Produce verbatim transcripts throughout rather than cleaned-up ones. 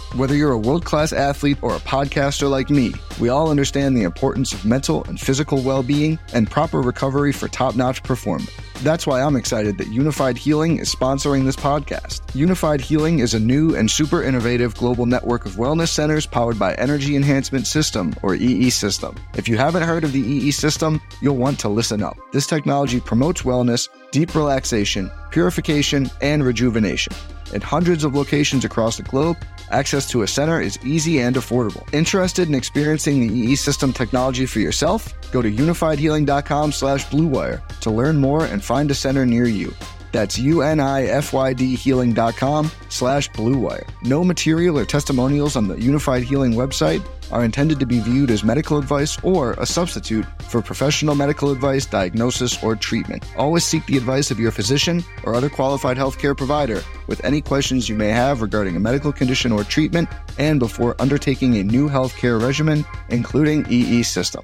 Whether you're a world-class athlete or a podcaster like me, we all understand the importance of mental and physical well-being and proper recovery for top-notch performance. That's why I'm excited that Unified Healing is sponsoring this podcast. Unified Healing is a new and super innovative global network of wellness centers powered by Energy Enhancement System, or E E System. If you haven't heard of the E E System, you'll want to listen up. This technology promotes wellness, deep relaxation, purification, and rejuvenation. In hundreds of locations across the globe, access to a center is easy and affordable. Interested in experiencing the E E System technology for yourself? Go to unifiedhealing.com slash bluewire to learn more and find a center near you. That's U-N-I-F-Y-D healing.com slash bluewire. No material or testimonials on the Unified Healing website are intended to be viewed as medical advice or a substitute for professional medical advice, diagnosis, or treatment. Always seek the advice of your physician or other qualified healthcare provider with any questions you may have regarding a medical condition or treatment and before undertaking a new healthcare regimen, including E E System.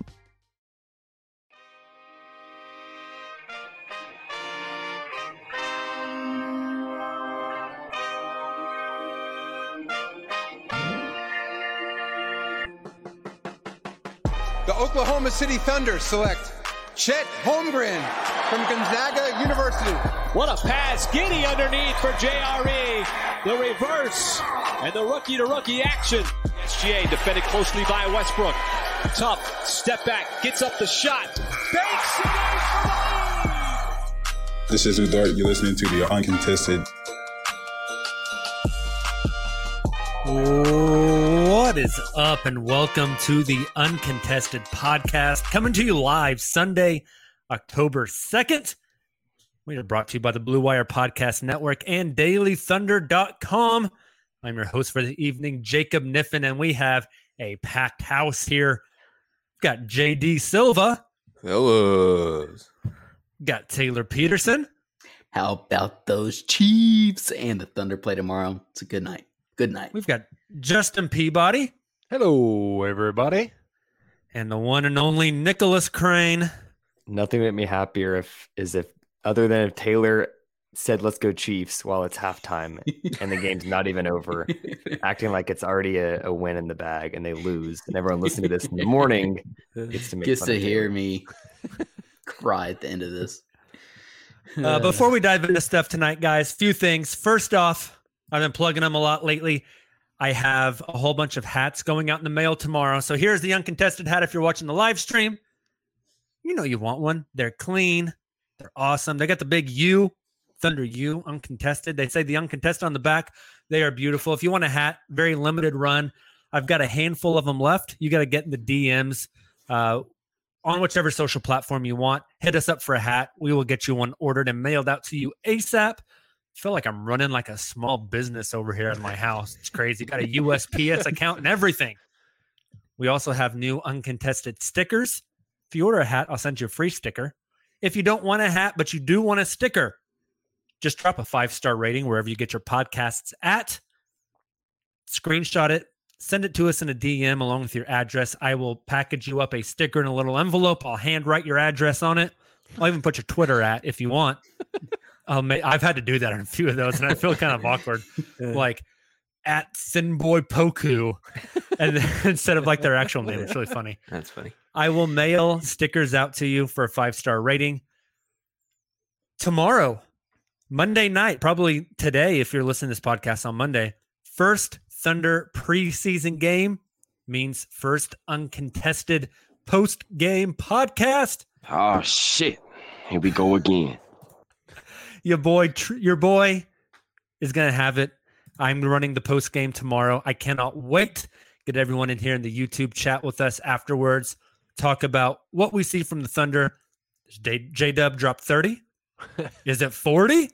The Oklahoma City Thunder select Chet Holmgren from Gonzaga University. What a pass. Giddy underneath for J R E. The reverse and the rookie-to-rookie action. S G A defended closely by Westbrook. Tough step back. Gets up the shot. Bakes it. This is Udart. You're listening to the Uncontested. What is up, and welcome to the Uncontested Podcast, coming to you live Sunday, October second. We are brought to you by the Blue Wire Podcast Network and daily thunder dot com. I'm your host for the evening, Jacob Niffen, and we have a packed house here. We've got J D Silva. Fellas. Got Taylor Peterson. How about those Chiefs? And the Thunder play tomorrow. It's a good night. Good night. We've got Justin Peabody. Hello, everybody. And the one and only Nicholas Crane. Nothing made me happier if is if other than if Taylor said, let's go Chiefs while it's halftime and the game's not even over, acting like it's already a, a win in the bag and they lose. And everyone listening to this in the morning gets to make gets fun to of hear Taylor. me cry at the end of this. Uh, before we dive into stuff tonight, guys, few things. First off, I've been plugging them a lot lately. I have a whole bunch of hats going out in the mail tomorrow. So here's the Uncontested hat if you're watching the live stream. You know you want one. They're clean. They're awesome. They got the big U, Thunder U, Uncontested. They say the Uncontested on the back. They are beautiful. If you want a hat, very limited run. I've got a handful of them left. You got to get in the D Ms uh, on whichever social platform you want. Hit us up for a hat. We will get you one ordered and mailed out to you ASAP. I feel like I'm running like a small business over here at my house. It's crazy. Got a U S P S account and everything. We also have new Uncontested stickers. If you order a hat, I'll send you a free sticker. If you don't want a hat, but you do want a sticker, just drop a five-star rating wherever you get your podcasts at. Screenshot it. Send it to us in a D M along with your address. I will package you up a sticker in a little envelope. I'll handwrite your address on it. I'll even put your Twitter at if you want. Um, I've had to do that on a few of those, and I feel kind of awkward. Like, at Thinboy Poku, and then, instead of like their actual name. It's really funny. That's funny. I will mail stickers out to you for a five-star rating. Tomorrow, Monday night, probably today if you're listening to this podcast on Monday, first Thunder preseason game means first Uncontested post-game podcast. Oh, shit. Here we go again. Your boy, your boy is going to have it. I'm running the post game tomorrow. I cannot wait. Get everyone in here in the YouTube chat with us afterwards. Talk about what we see from the Thunder. Does J-Dub drop thirty? Is it forty?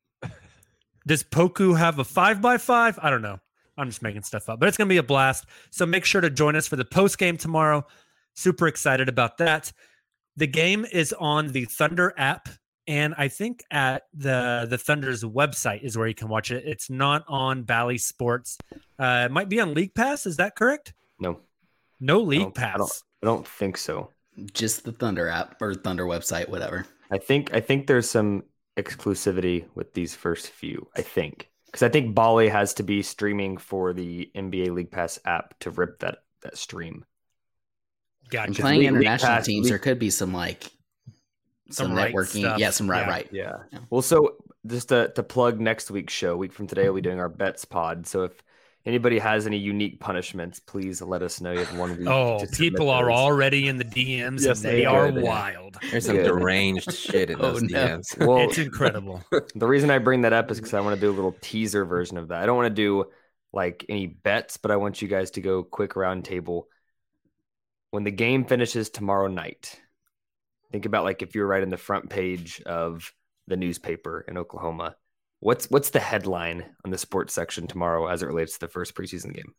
Does Poku have a five by five? I don't know. I'm just making stuff up, but it's going to be a blast. So make sure to join us for the post game tomorrow. Super excited about that. The game is on the Thunder app. And I think at the the Thunder's website is where you can watch it. It's not on Bally Sports. Uh, it might be on League Pass. Is that correct? No. No I League don't, Pass. I don't, I don't think so. Just the Thunder app or Thunder website, whatever. I think I think there's some exclusivity with these first few. I think. Because I think Bali has to be streaming for the N B A League Pass app to rip that that stream. Gotcha. And playing League- international League Pass- teams, League- there could be some like some, Some right networking. stuff. Yeah, some right, Yeah. right. Yeah. Yeah. Well, so just to, to plug next week's show, a week from today, we'll be doing our bets pod. So if anybody has any unique punishments, please let us know. You have one week. Oh, to submit people are those. already in the D Ms Yes, and they they are are. wild. There's some Good. deranged shit in Oh, those no. D Ms. Well, It's incredible. the reason I bring that up is because I want to do a little teaser version of that. I don't want to do like any bets, but I want you guys to go quick round table. When the game finishes tomorrow night, think about like if you're right in the front page of the newspaper in Oklahoma. What's what's the headline on the sports section tomorrow as it relates to the first preseason game?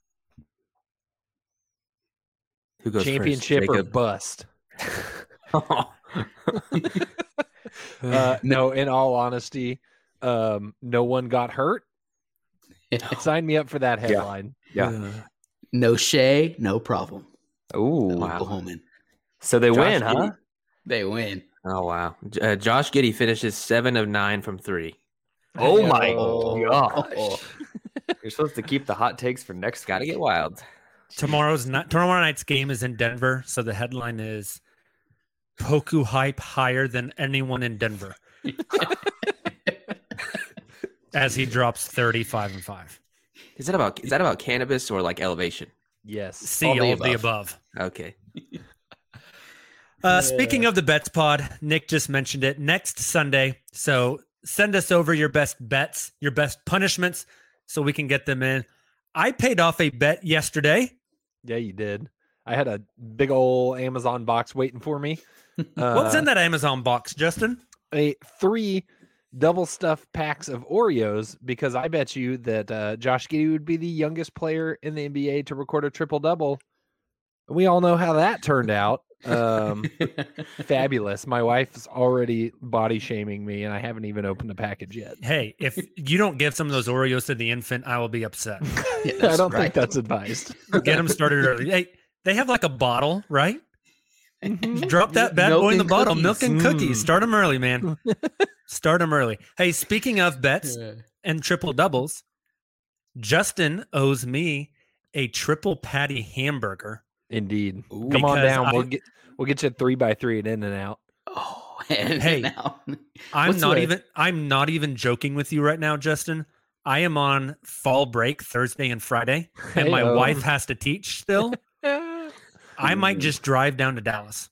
Who goes Championship first? or Jacob? bust? Uh, no, in all honesty, um, no one got hurt. Sign me up for that headline. Yeah. No Shea, no problem. Oh, No wow. Oklahoman. so they Josh win, Giddey. huh? They win. Oh wow. J- Uh, Josh Giddey finishes seven of nine from three. Oh my Oh, gosh! oh. You're supposed to keep the hot takes for next. Got to week. get wild. Tomorrow's not tomorrow night's game is in Denver, so the headline is Poku hype higher than anyone in Denver. As he drops thirty-five and five. Is that about is that about cannabis or like elevation? Yes. See All all, the of the above. above. Okay. Uh, speaking of the bets pod, Nick just mentioned it. Next Sunday, so send us over your best bets, your best punishments, so we can get them in. I paid off a bet yesterday. Yeah, you did. I had a big old Amazon box waiting for me. What's Uh, in that Amazon box, Justin? a three double stuffed packs of Oreos because I bet you that uh, Josh Giddey would be the youngest player in the N B A to record a triple double. We all know how that turned out. Um, fabulous. My wife's already body shaming me, and I haven't even opened the package yet. Hey, if you don't give some of those Oreos to the infant, I will be upset. Yeah, I that's don't right. think that's advised. Get them started early. Hey, they have like a bottle, right? Drop that bad Milk boy in the and bottle. cookies. Milk and cookies. Mm. Start them early, man. Start them early. Hey, speaking of bets and triple doubles, Justin owes me a triple patty hamburger. Indeed. Ooh. Come on Because down. I- we'll get we'll get you a three by three at In and Out. Oh, and Hey, now. I'm What's not the- even I'm not even joking with you right now, Justin. I am on fall break Thursday and Friday, and my Heyo. wife has to teach still. I might just drive down to Dallas.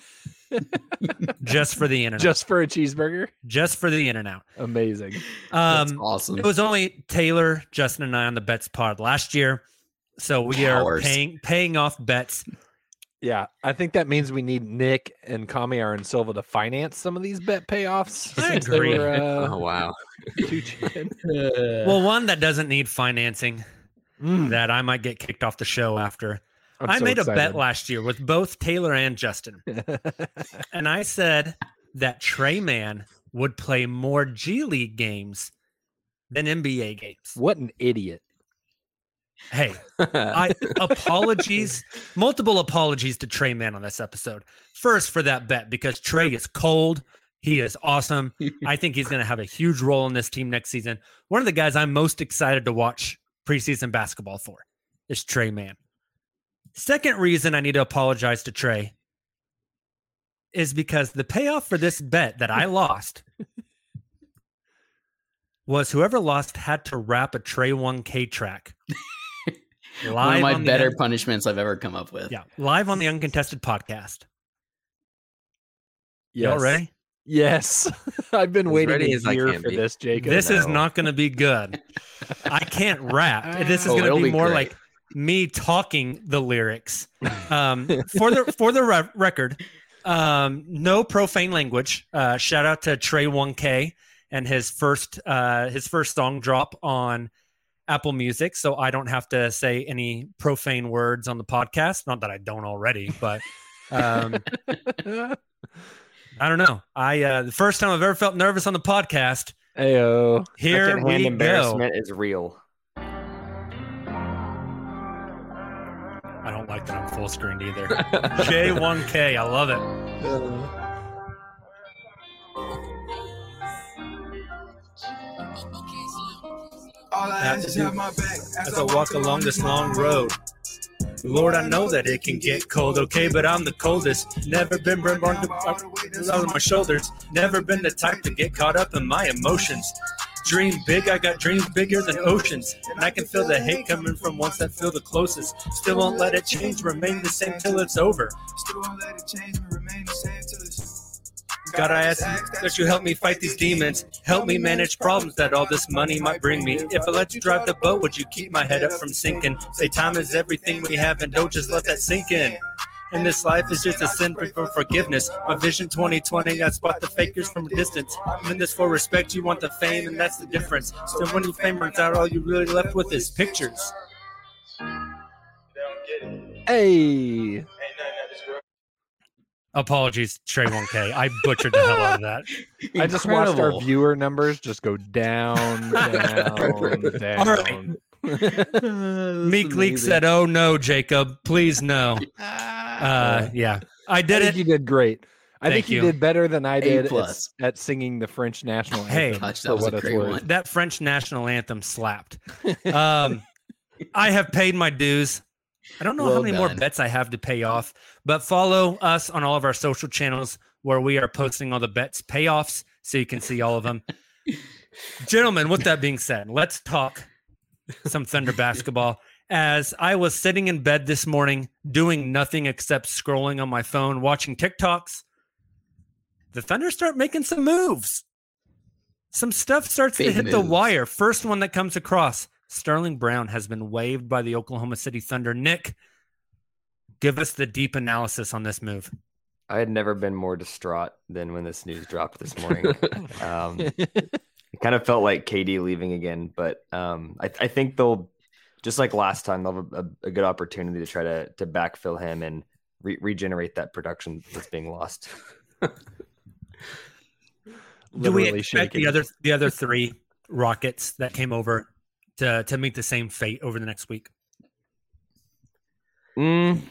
Just for the in and out. Just for a cheeseburger. Just for the in and out. Amazing. That's Um, awesome. it was only Taylor, Justin, and I on the bets pod last year, so we Powers. are paying paying off bets. Yeah, I think that means we need Nick and Kamiar and Silva to finance some of these bet payoffs. I since they agree. were, uh, Oh wow. too cheap. Well, one that doesn't need financing Mm, that I might get kicked off the show after. I'm I so made a bet excited. last year with both Taylor and Justin, and I said that Trey Man would play more G League games than N B A games. What an idiot. Hey, I apologies, multiple apologies to Trey Man on this episode. First for that bet because Trey is cold. He is awesome. I think he's going to have a huge role in this team next season. One of the guys I'm most excited to watch preseason basketball for is Trey Man. Second reason I need to apologize to Trey is because the payoff for this bet that I lost was whoever lost had to rap a Trey one K track. One of Live my on the better un- punishments I've ever come up with. yeah, live on the Uncontested podcast. Y'all Yes. ready? Yes. I've been As waiting ready a as I year can for be. this, Jacob. This is no. not going to be good. I can't rap. This is Oh, going to it'll be be more great. like me talking the lyrics. Um, for the for the re- record, um, no profane language. Uh, shout out to Trey one K and his first uh, his first song drop on Apple Music, so I don't have to say any profane words on the podcast. Not that I don't already, but um, I don't know. I uh, the first time I've ever felt nervous on the podcast. Ayo. Here Secondhand we go. embarrassment is real. I don't like that I'm full screened either. J one K, I love it. have to do as I walk along this long road. Lord, I know that it can get cold, okay, but I'm the coldest. Never been burned on my shoulders. Never been the type to get caught up in my emotions. Dream big, I got dreams bigger than oceans. And I can feel the hate coming from ones that feel the closest. Still won't let it change, remain the same till it's over. Still won't let it change, remain the same till it's over. God, I ask you that you help me fight these demons. Help me manage problems that all this money might bring me. If I let you drive the boat, would you keep my head up from sinking? Say time is everything we have and don't just let that sink in. And this life is just a sin for forgiveness. My vision twenty twenty, I spot the fakers from a distance. I'm in this for respect, you want the fame, and that's the difference. So when your fame runs out, all you really left with is pictures. Hey. Apologies, Trey one K. I butchered the hell out of that. I just watched our viewer numbers just go down, down, down. All right. Meek Leak said, "Oh no, Jacob, please no." Uh, yeah, I did I it. Think you did great. I Thank think you. you did better than I did at, A at singing the French national anthem. Hey, Gosh, that for was what a it's great worth. one. That French national anthem slapped. Um, I have paid my dues. I don't know Well how many more done. bets I have to pay off, but follow us on all of our social channels where we are posting all the bets payoffs so you can see all of them. Gentlemen, with that being said, let's talk some Thunder basketball. As I was sitting in bed this morning doing nothing except scrolling on my phone, watching TikToks, the Thunder start making some moves. Some stuff starts Big to hit the moves. wire. First one that comes across, Sterling Brown has been waived by the Oklahoma City Thunder. Nick, give us the deep analysis on this move. I had never been more distraught than when this news dropped this morning. um, it kind of felt like K D leaving again, but um, I, I think they'll, just like last time, they'll have a, a good opportunity to try to to backfill him and re- regenerate that production that's being lost. Do we Literally expect shaking. the other the other three Rockets that came over to to meet the same fate over the next week? Mm,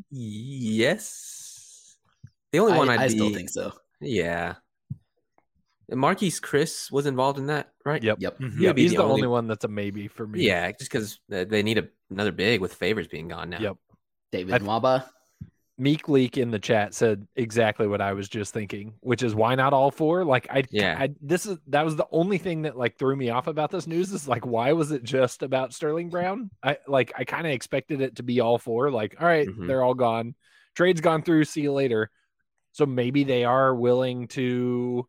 yes. The only I, one I'd I be, still think so. Yeah. Marquise Chris was involved in that, right? Yep. Yep. Mhm. He'd Yeah, be he's the the only- only one that's a maybe for me. Yeah, just because they need a, another big with Favors being gone now. Yep. David I- Nwaba. Meek Leak in the chat said exactly what I was just thinking, which is why not all four? Like I, Yeah. I this is that was the only thing that like threw me off about this news is like why was it just about Sterling Brown? I like I kind of expected it to be all four. Like all right, Mhm. they're all gone. Trade's gone through. See you later. So maybe they are willing to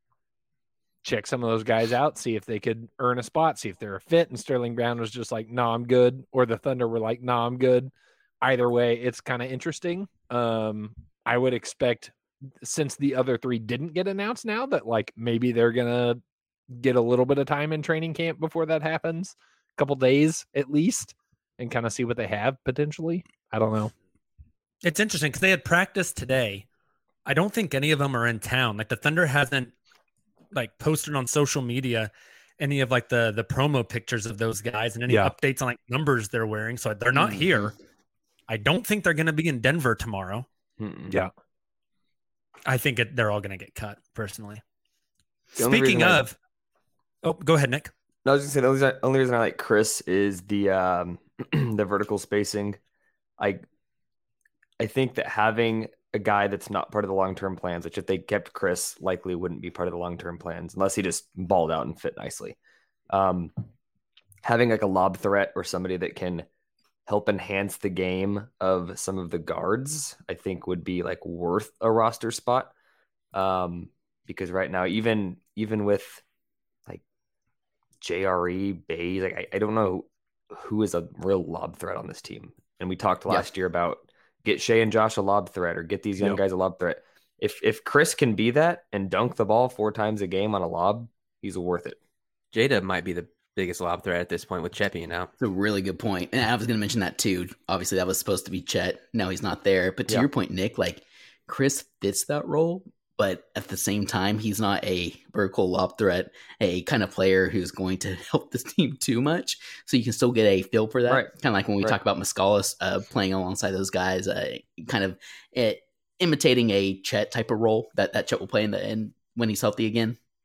check some of those guys out, see if they could earn a spot, see if they're a fit. And Sterling Brown was just like, no, I'm good. Or the Thunder were like, no, I'm good. Either way, it's kind of interesting. Um, I would expect, since the other three didn't get announced now, that like maybe they're gonna get a little bit of time in training camp before that happens, a couple days at least, and kind of see what they have potentially. I don't know. It's interesting because they had practice today. I don't think any of them are in town. Like the Thunder hasn't like posted on social media any of like the the promo pictures of those guys and any Yeah. updates on like numbers they're wearing. So they're not Mhm. here. I don't think they're going to be in Denver tomorrow. Mm-mm. Yeah. I think it, they're all going to get cut personally. The only Speaking reason I- of, oh, go ahead, Nick. No, I was gonna say the only, only reason I like Chris is the um, the vertical spacing. I I think that having a guy that's not part of the long term plans, which if they kept Chris, likely wouldn't be part of the long term plans unless he just balled out and fit nicely. Um, having like a lob threat or somebody that can help enhance the game of some of the guards, I think would be like worth a roster spot. Um, because right now, even even with like J R E, Bays, like I, I don't know who is a real lob threat on this team. And we talked Yeah. last year about get Shea and Josh a lob threat or get these young Yep. guys a lob threat. If if Chris can be that and dunk the ball four times a game on a lob, he's worth it. Jada might be the biggest lob threat at this point with Cheppy now. It's a really good point. And I was going to mention that too. Obviously, that was supposed to be Chet. Now he's not there. But to Yeah. your point, Nick, like Chris fits that role, but at the same time, he's not a vertical lob threat, a kind of player who's going to help this team too much. So you can still get a feel for that. Right. Kind of like when we Right. talk about Muscala uh, playing alongside those guys, uh, kind of uh, imitating a Chet type of role that, that Chet will play in the end when he's healthy again.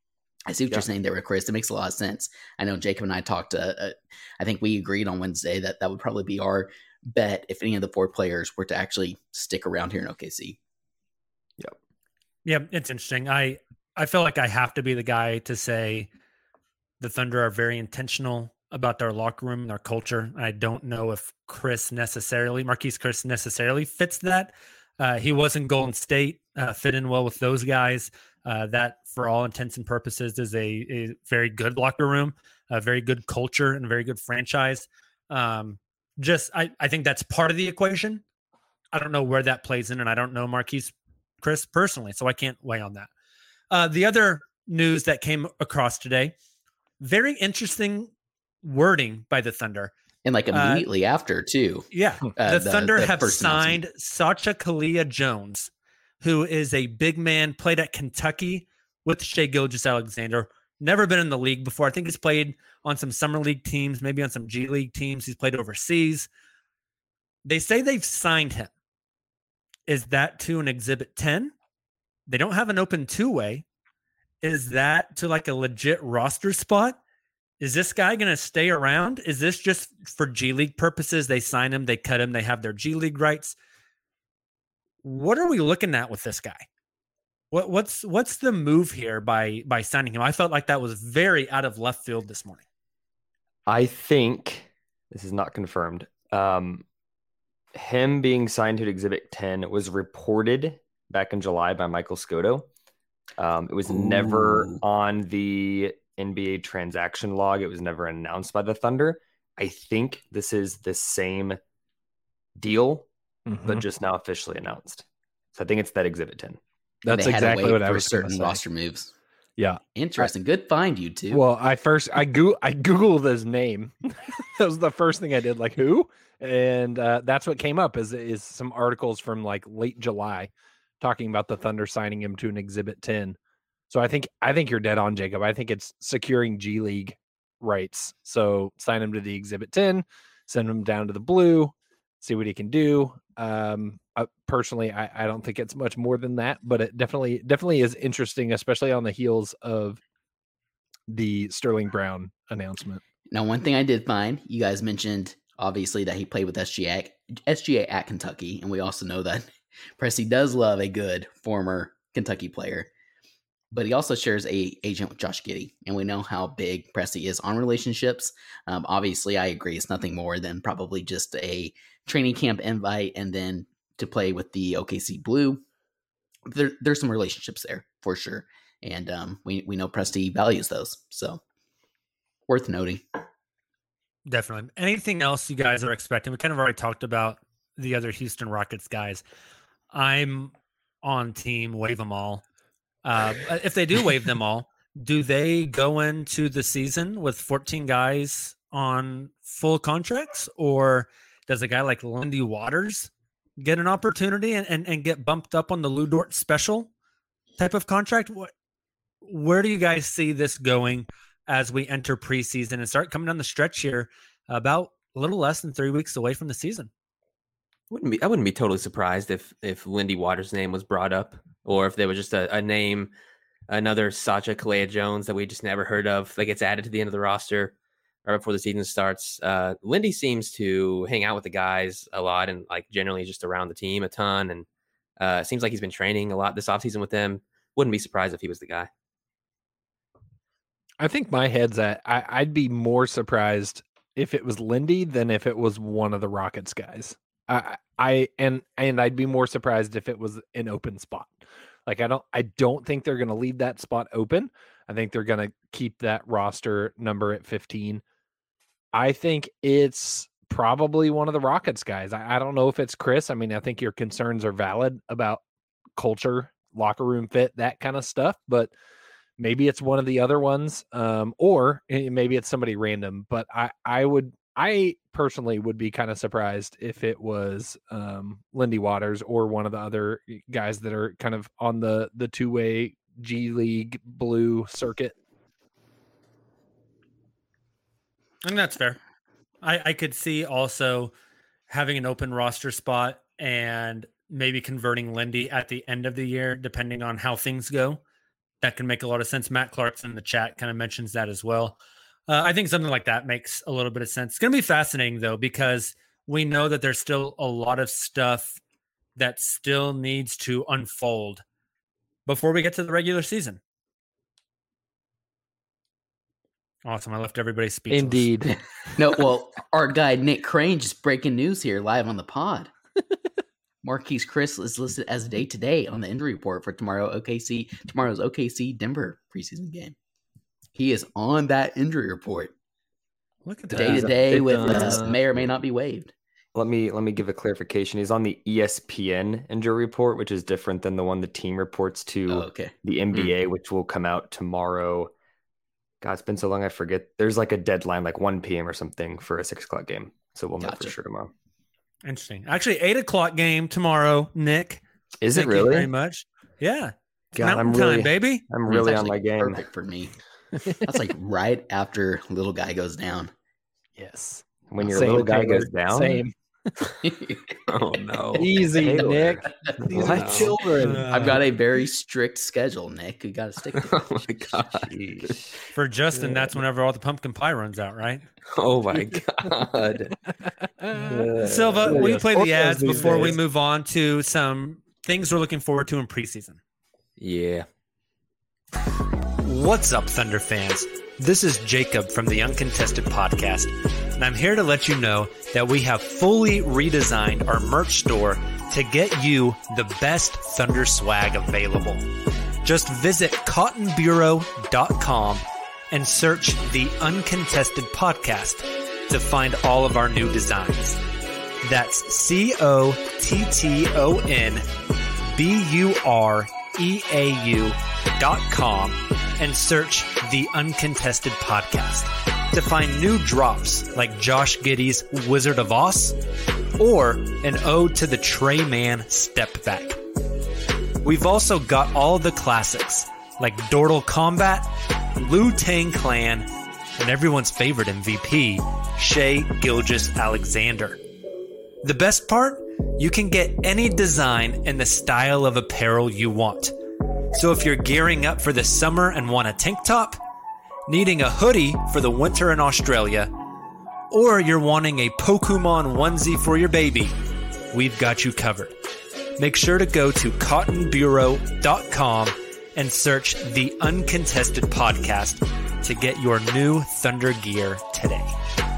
I see what Yeah. you're saying there with Chris. It makes a lot of sense. I know Jacob and I talked. Uh, uh, I think we agreed on Wednesday that that would probably be our bet if any of the four players were to actually stick around here in O K C. Yep. Yeah, it's interesting. I I feel like I have to be the guy to say the Thunder are very intentional about their locker room and their culture. I don't know if Chris necessarily, Marquise Chris necessarily fits that. Uh, he was in Golden State, uh, fit in well with those guys. Uh, that, for all intents and purposes, is a, a very good locker room, a very good culture, and a very good franchise. Um, just, I, I think that's part of the equation. I don't know where that plays in, and I don't know Marquise Chris personally, so I can't weigh on that. Uh, the other news that came across today, very interesting wording by the Thunder. And like immediately uh, after, too. Yeah. Uh, the, the Thunder the have signed Sacha Kalia-Jones, who is a big man, played at Kentucky with Shai Gilgeous-Alexander. Never been in the league before. I think he's played on some summer league teams, maybe on some G League teams. He's played overseas. They say they've signed him. Is that to an Exhibit ten? They don't have an open two-way. Is that to like a legit roster spot? Is this guy going to stay around? Is this just for G League purposes? They sign him, they cut him, they have their G League rights. What are we looking at with this guy? What, what's what's the move here by by signing him? I felt like that was very out of left field this morning. I think this is not confirmed. Um, him being signed to Exhibit ten was reported back in July by Michael Scotto. Um, it was Ooh. never on the N B A transaction log. It was never announced by the Thunder. I think this is the same deal, mm-hmm. but just now officially announced. So I think it's that Exhibit ten. That's exactly what I was certain saying. roster moves. Yeah, interesting. I, Good find, you two. Well, I first I go I googled his name. That was the first thing I did. Like who? And uh, that's what came up. Is is some articles from like late July talking about the Thunder signing him to an Exhibit ten. So I think I think you're dead on, Jacob. I think it's securing G League rights. So sign him to the Exhibit ten, send him down to the Blue, see what he can do. Um, I, personally, I, I don't think it's much more than that, but it definitely definitely is interesting, especially on the heels of the Sterling Brown announcement. Now, one thing I did find, you guys mentioned obviously that he played with S G A, S G A at Kentucky, and we also know that Presti does love a good former Kentucky player. But he also shares a agent with Josh Giddey, and we know how big Presti is on relationships. Um, obviously, I agree. It's nothing more than probably just a training camp invite and then to play with the O K C Blue. There, there's some relationships there for sure. And um, we, we know Presti values those. So worth noting. Definitely. Anything else you guys are expecting? We kind of already talked about the other Houston Rockets guys. I'm on team wave them all. Uh, if they do waive them all, do they go into the season with fourteen guys on full contracts, or does a guy like Lindy Waters get an opportunity and, and, and get bumped up on the Lou Dort special type of contract? What, where do you guys see this going as we enter preseason and start coming down the stretch here, about a little less than three weeks away from the season? Wouldn't be I wouldn't be totally surprised if if Lindy Waters' name was brought up, or if there was just a, a name, another Sacha Kalia-Jones that we just never heard of that gets added to the end of the roster or before the season starts. Uh, Lindy seems to hang out with the guys a lot and like generally just around the team a ton, and uh, it seems like he's been training a lot this offseason with them. Wouldn't be surprised if he was the guy. I think my head's at I, I'd be more surprised if it was Lindy than if it was one of the Rockets guys. I, I and and I'd be more surprised if it was an open spot. Like I don't I don't think they're going to leave that spot open. I think they're going to keep that roster number at fifteen. I think it's probably one of the Rockets guys. I, I don't know if it's Chris. I mean, I think your concerns are valid about culture, locker room fit, that kind of stuff, but maybe it's one of the other ones, um, or maybe it's somebody random. But I, I would, I personally would be kind of surprised if it was um, Lindy Waters or one of the other guys that are kind of on the the two way G League Blue circuit. I think that's fair. I, I could see also having an open roster spot and maybe converting Lindy at the end of the year, depending on how things go. that can make a lot of sense. Matt Clarkson in the chat kind of mentions that as well. Uh, I think something like that makes a little bit of sense. It's going to be fascinating, though, because we know that there's still a lot of stuff that still needs to unfold before we get to the regular season. Awesome. I left everybody speechless. Indeed. No, well, our guy Nick Crane just breaking news here live on the pod. Marquise Chris is listed as day to day on the injury report for tomorrow O K C tomorrow's O K C Denver preseason game. He is on that injury report. Look at that. Day to day with uh, uh, may or may not be waived. Let me let me give a clarification. He's on the E S P N injury report, which is different than the one the team reports to Oh, okay. the N B A, mm. which will come out tomorrow. God, it's been so long I forget. There's like a deadline, like one p.m. or something for a six o'clock game. So we'll know Gotcha. for sure tomorrow. Interesting. Actually, eight o'clock game tomorrow, Nick. Is Thank it really? You very much. Yeah. It's God, mountain I'm really, time, baby. I'm really It's on my actually game. Perfect for me. That's like right after little guy goes down. Yes. When your Same, little guy Taylor. goes down. Same. Oh no. Easy, Taylor. Nick. These What? are children. Uh, I've got a very strict schedule, Nick. You got to stick to it. Oh my god. For Justin, that's whenever all the pumpkin pie runs out, right? Oh my god. Silva, will you play the Orcos ads these before we days. move on to some things we're looking forward to in preseason? Yeah. What's up, Thunder fans? This is Jacob from the Uncontested Podcast, and I'm here to let you know that we have fully redesigned our merch store to get you the best Thunder swag available. Just visit cotton bureau dot com and search the Uncontested Podcast to find all of our new designs. That's C O T T O N B U R E A U dot com and search the Uncontested Podcast to find new drops like Josh Giddey's Wizard of Oz or an ode to the Trey Man Step Back. We've also got all the classics like Dortal Combat, Liu Tang Clan, and everyone's favorite M V P, Shai Gilgeous-Alexander. The best part? You can get any design and the style of apparel you want. So if you're gearing up for the summer and want a tank top, needing a hoodie for the winter in Australia, or you're wanting a Pokemon onesie for your baby, we've got you covered. Make sure to go to cotton bureau dot com and search the Uncontested Podcast to get your new Thunder gear today.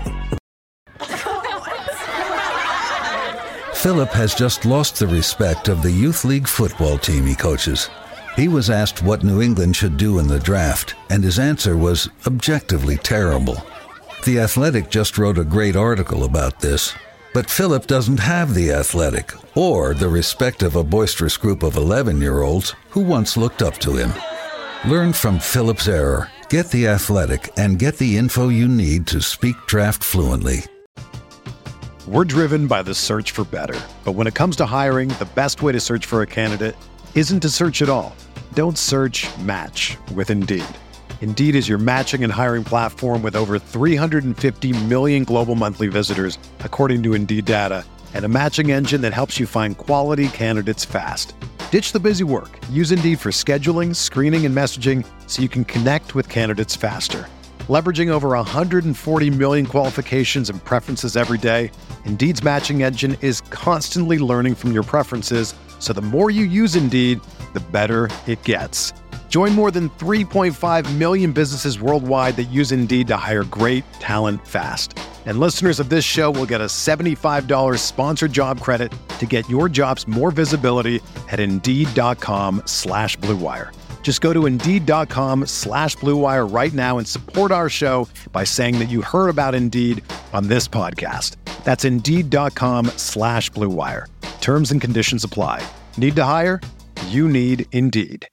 Philip has just lost the respect of the youth league football team he coaches. He was asked what New England should do in the draft, and his answer was objectively terrible. The Athletic just wrote a great article about this, but Philip doesn't have the Athletic or the respect of a boisterous group of eleven-year-olds who once looked up to him. Learn from Philip's error, get the Athletic, and get the info you need to speak draft fluently. We're driven by the search for better. But when it comes to hiring, the best way to search for a candidate isn't to search at all. Don't search, match with Indeed. Indeed is your matching and hiring platform with over three hundred fifty million global monthly visitors, according to Indeed data, and a matching engine that helps you find quality candidates fast. Ditch the busy work. Use Indeed for scheduling, screening, and messaging so you can connect with candidates faster. Leveraging over one hundred forty million qualifications and preferences every day, Indeed's matching engine is constantly learning from your preferences, so the more you use Indeed, the better it gets. Join more than three point five million businesses worldwide that use Indeed to hire great talent fast. And listeners of this show will get a seventy-five dollars sponsored job credit to get your jobs more visibility at Indeed.com slash Blue Wire. Just go to Indeed.com slash Blue Wire right now and support our show by saying that you heard about Indeed on this podcast. That's Indeed.com slash Blue Wire. Terms and conditions apply. Need to hire? You need Indeed.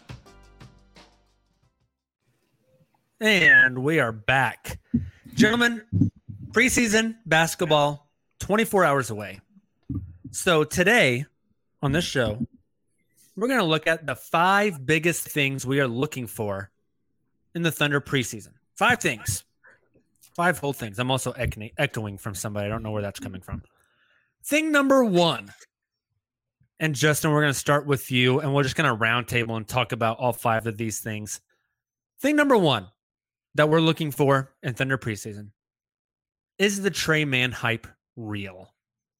And we are back. Gentlemen, preseason basketball, twenty-four hours away. So today on this show, we're going to look at the five biggest things we are looking for in the Thunder preseason. Five things. Five whole things. I'm also echoing, echoing from somebody. I don't know where that's coming from. Thing number one, And Justin, we're going to start with you, and we're just going to roundtable and talk about all five of these things. Thing number one that we're looking for in Thunder preseason. Is the Tre Mann hype real?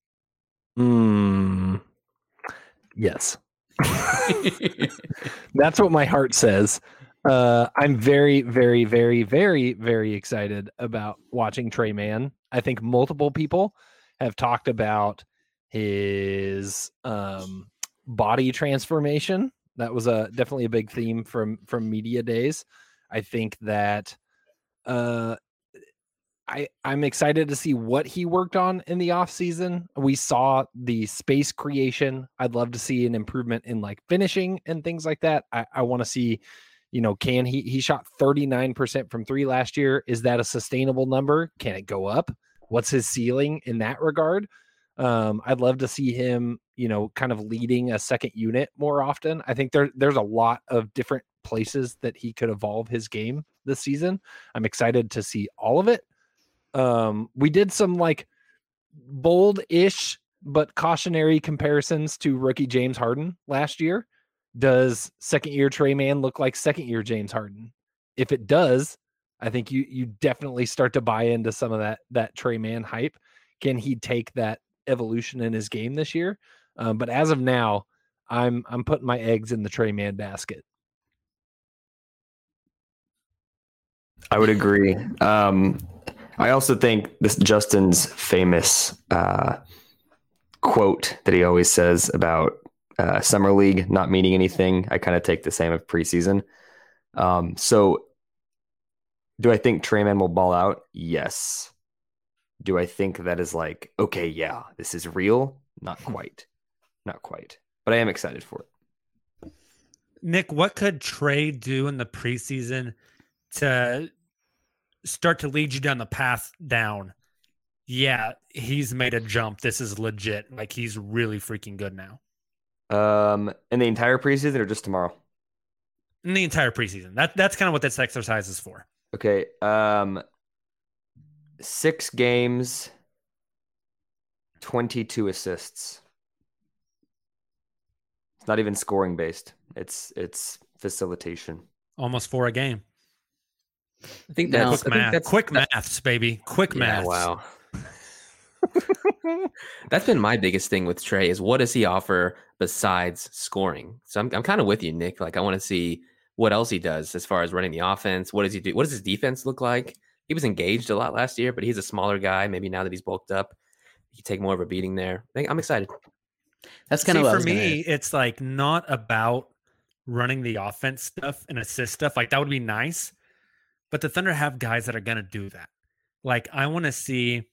Hmm. Yes. That's what my heart says. Uh, I'm very, very, very, very, very excited about watching Tre Mann. I think multiple people have talked about his um, body transformation. That was a definitely a big theme from from media days. I think that uh, I I'm excited to see what he worked on in the offseason. We saw the space creation. I'd love to see an improvement in like finishing and things like that. I, I want to see, you know, can he he shot thirty-nine percent from three last year. Is that a sustainable number? Can it go up? What's his ceiling in that regard? Um, I'd love to see him, you know, kind of leading a second unit more often. I think there, there's a lot of different places that he could evolve his game this season. I'm excited to see all of it. Um, we did some like bold-ish but cautionary comparisons to rookie James Harden last year. Does second-year Tre Mann look like second-year James Harden? If it does, I think you you definitely start to buy into some of that that Tre Mann hype. Can he take that evolution in his game this year? Um, but as of now, I'm I'm putting my eggs in the Tre Mann basket. I would agree. Um, I also think this Justin's famous uh, quote that he always says about uh, summer league not meaning anything. I kind of take the same of preseason. Um, so do I think Tre Mann will ball out? Yes. Do I think that is like, okay, yeah, this is real? Not quite. Not quite. But I am excited for it. Nick, what could Tre do in the preseason to start to lead you down the path down? Yeah, he's made a jump. This is legit. Like, he's really freaking good now. Um, in the entire preseason or just tomorrow? In the entire preseason. That That's kind of what this exercise is for. Okay. Um, six games, twenty-two assists. It's not even scoring based. It's it's facilitation. Almost four a game. I think that's quick I math. think that's, quick that's, maths, baby. Quick yeah, maths. Wow. That's been my biggest thing with Tre is what does he offer besides scoring? So I'm I'm kind of with you, Nick. Like, I want to see what else he does as far as running the offense. What does he do? What does his defense look like? He was engaged a lot last year, but he's a smaller guy. Maybe now that he's bulked up, he can take more of a beating there. I think I'm excited. That's kind See, of what for I was me. gonna... It's like not about running the offense stuff and assist stuff. Like, that would be nice, but the Thunder have guys that are going to do that. Like, I want to see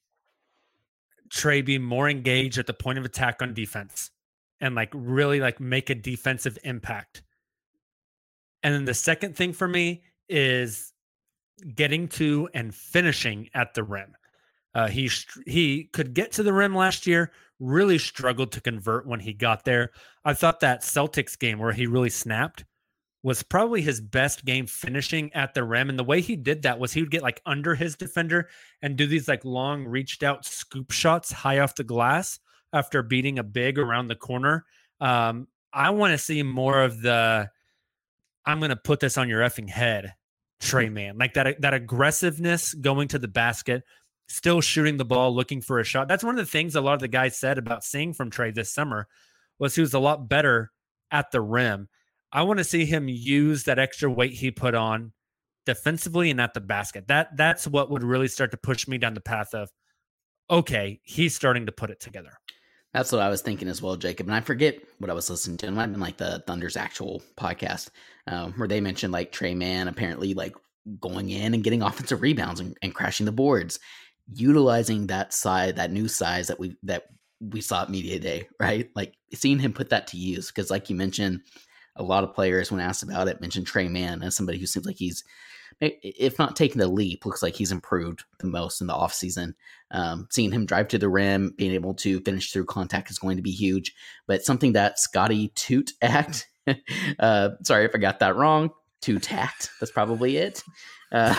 Tre be more engaged at the point of attack on defense and like really like make a defensive impact. And then the second thing for me is getting to and finishing at the rim. Uh, he he could get to the rim last year, really struggled to convert when he got there. I thought that Celtics game where he really snapped was probably his best game finishing at the rim. And the way he did that was he would get like under his defender and do these like long reached out scoop shots high off the glass after beating a big around the corner. Um, I want to see more of the, I'm going to put this on your effing head, Tre Mann, like that, that aggressiveness going to the basket, still shooting the ball, looking for a shot. That's one of the things a lot of the guys said about seeing from Tre this summer was he was a lot better at the rim. I want to see him use that extra weight he put on defensively and at the basket. That that's what would really start to push me down the path of, okay, he's starting to put it together. That's what I was thinking as well, Jacob. And I forget what I was listening to. It might have been like the Thunder's actual podcast um, where they mentioned like Tre Mann apparently like going in and getting offensive rebounds and, and crashing the boards, utilizing that side, that new size that we that we saw at Media Day, right? Like seeing him put that to use. Because like you mentioned, a lot of players, when asked about it, mentioned Tre Mann as somebody who seems like he's, if not taking the leap, looks like he's improved the most in the offseason. Um, seeing him drive to the rim, being able to finish through contact is going to be huge. But something that Scotty Toot Act, uh, sorry if I got that wrong, too tact. That's probably it. Uh,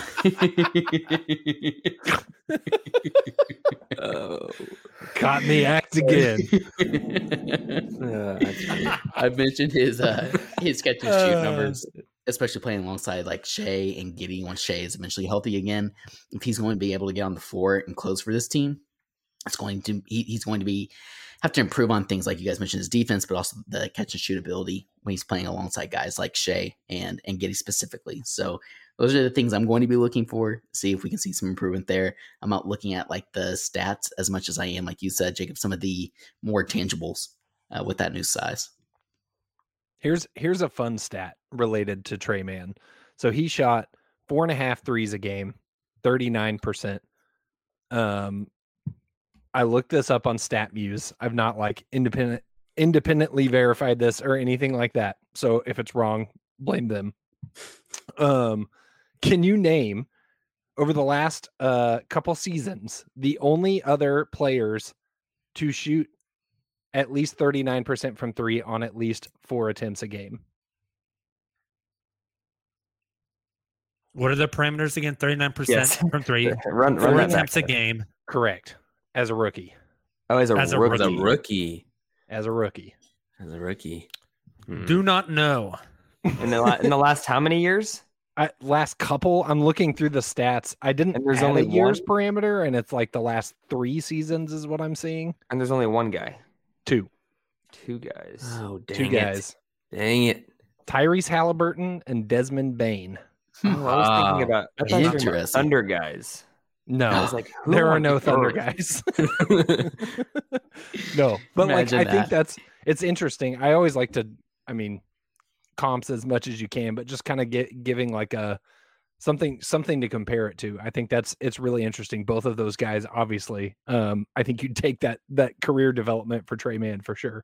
oh, caught in the act again. uh, I mentioned his uh, his catch and shoot numbers, especially playing alongside like Shea and Giddey once Shea is eventually healthy again. If he's going to be able to get on the floor and close for this team, it's going to he, he's going to be have to improve on things like you guys mentioned his defense, but also the catch and shoot ability when he's playing alongside guys like Shea and and Giddey specifically. So those are the things I'm going to be looking for. See if we can see some improvement there. I'm not looking at like the stats as much as I am, like you said, Jacob, some of the more tangibles uh, with that new size. Here's here's a fun stat related to Tre Mann. So he shot four and a half threes a game, thirty-nine percent. Um, I looked this up on StatMuse. I've not like independent independently verified this or anything like that. So if it's wrong, blame them. Um, can you name over the last uh couple seasons the only other players to shoot at least thirty-nine percent from three on at least four attempts a game? What are the parameters again? thirty-nine percent Yes. from three, run, four run attempts a back. game. Correct. As a rookie. Oh, as a, As a rookie. As a rookie. As a rookie. As a rookie. Hmm. Do not know. In the, la- in the last how many years? I, last couple, I'm looking through the stats. I didn't And there's add only a year's one? parameter, and it's like the last three seasons is what I'm seeing. And there's only one guy. Two. Two guys. Oh, dang Two it. guys. Dang it. Tyrese Halliburton and Desmond Bain. Oh, I was thinking Wow. about, I thought you were talking about Interesting. Thunder guys. No, I was like, who there are on no Thunder earth? guys. No, but like Imagine I that. think that's it's interesting. I always like to, I mean, comps as much as you can, but just kind of get giving like a something something to compare it to. I think that's it's really interesting. Both of those guys, obviously. Um, I think you'd take that that career development for Tre Mann for sure.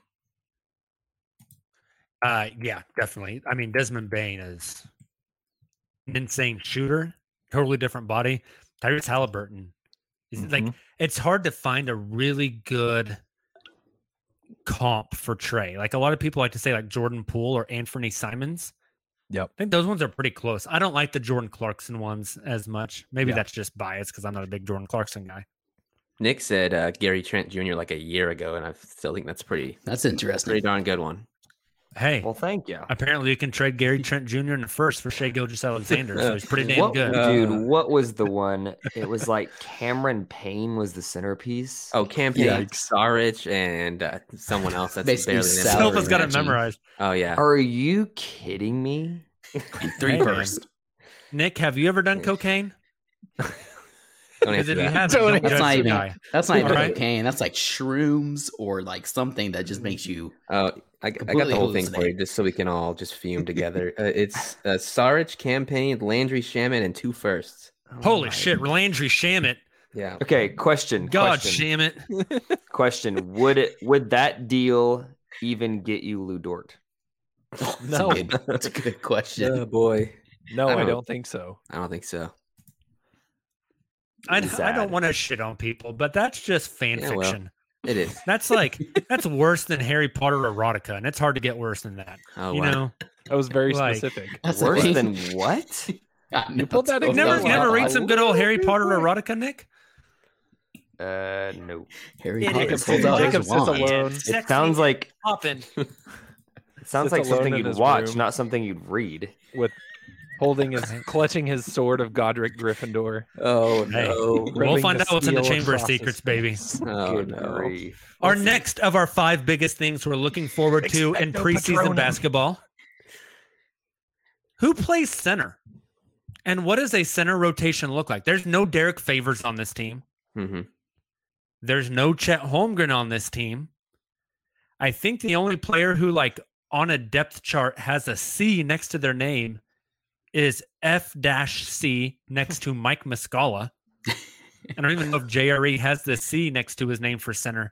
Uh, yeah, definitely. I mean, Desmond Bain is an insane shooter, totally different body. Tyrese Halliburton is like Mhm. it's hard to find a really good comp for Trey. Like a lot of people like to say like Jordan Poole or Anthony Simons. Yep. I think those ones are pretty close. I don't like the Jordan Clarkson ones as much. Maybe Yeah. that's just bias because I'm not a big Jordan Clarkson guy. Nick said uh, Gary Trent Junior like a year ago, and I still think that's pretty That's interesting. pretty darn good one. Hey, Well, thank you. apparently you can trade Gary Trent Junior in the first for Shea Gilgeous-Alexander, so he's pretty damn What, good. dude, Uh, what was the one? It was like Cameron Payne was the centerpiece. Oh, campaign Yikes. Sarich and uh, someone else that's Basically barely salary Silva's got it matching. memorized. Oh yeah. Are you kidding me? Three Hey, man. first. Nick, have you ever done cocaine? Don't Because answer if you that. haven't, Don't don't That's judge not the even. guy. That's not even All right. cocaine. That's like shrooms or like something that just makes you. Oh, I, I got Completely the whole thing for you, hallucinate. just so we can all just fume together. Uh, it's uh, Sarich, campaign, Landry Shaman, and two firsts. Holy shit, Landry Shamit. Yeah. Okay, question. God question, sham it. question. Would it would that deal even get you Lou Dort? No, That's a good, that's a good question. Oh boy. no, I I don't- don't think so. I don't think so. I, I Sad. don't want to shit on people, but that's just fan Yeah, well. fiction. It is. That's like that's worse than Harry Potter erotica, and it's hard to get worse than that. Oh you wow. know, That was very Like- specific. That's the Worse thing. than what? I know, pulled that it's in never totally there. never wild. read some good old Harry Potter erotica, Nick. Uh, no. Harry It Potter is. pulls out his Jacob sits wand. alone. It sounds like Poppin'. it sounds Sits like alone something in you'd his watch, room. not something you'd read. With holding his clutching his sword of Godric Gryffindor. Oh Hey, no. we'll rubbing find the out what's in the steel Chamber of across his Secrets, baby. face. Oh Good no. grief. Our next of our five biggest things we're looking forward to in Expecto preseason Patronum. basketball. Who plays center? And what does a center rotation look like? There's no Derek Favors on this team. Mm-hmm. There's no Chet Holmgren on this team. I think the only player who, like, on a depth chart has a C next to their name is F C next to Mike Muscala. I don't even know if J R E has the C next to his name for center.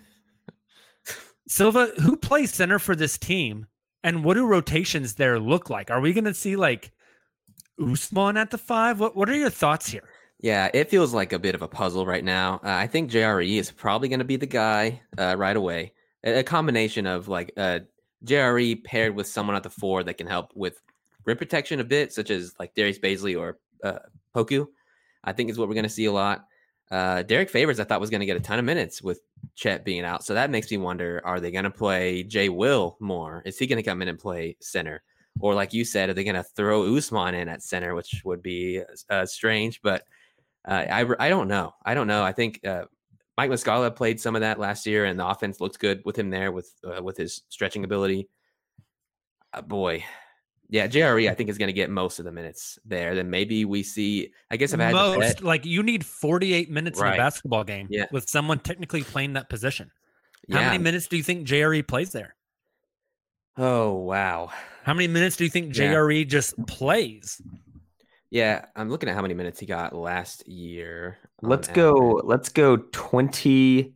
Silva, who plays center for this team? And what do rotations there look like? Are we going to see, like, Usman at the five? What What are your thoughts here? Yeah, it feels like a bit of a puzzle right now. Uh, I think J R E is probably going to be the guy uh, right away. A, a combination of like uh, J R E paired with someone at the four that can help with rim protection a bit, such as like Darius Baisley or uh, Poku, I think is what we're going to see a lot. Uh, Derek Favors, I thought, was going to get a ton of minutes with Chet being out. So that makes me wonder, are they going to play Jay Will more? Is he going to come in and play center? Or like you said, are they going to throw Usman in at center, which would be uh, strange, but uh, I, I don't know. I don't know. I think uh, Mike Muscala played some of that last year, and the offense looked good with him there with uh, with his stretching ability. Uh, boy, yeah, J R E I think is going to get most of the minutes there. Then maybe we see. I guess if I had most to bet, like you need forty-eight minutes Right. in a basketball game Yeah. with someone technically playing that position. How Yeah. many minutes do you think J R E plays there? Oh wow, How many minutes do you think Yeah. J R E just plays? yeah, I'm looking at how many minutes he got last year. on Let's go. average. Let's go. twenty-eight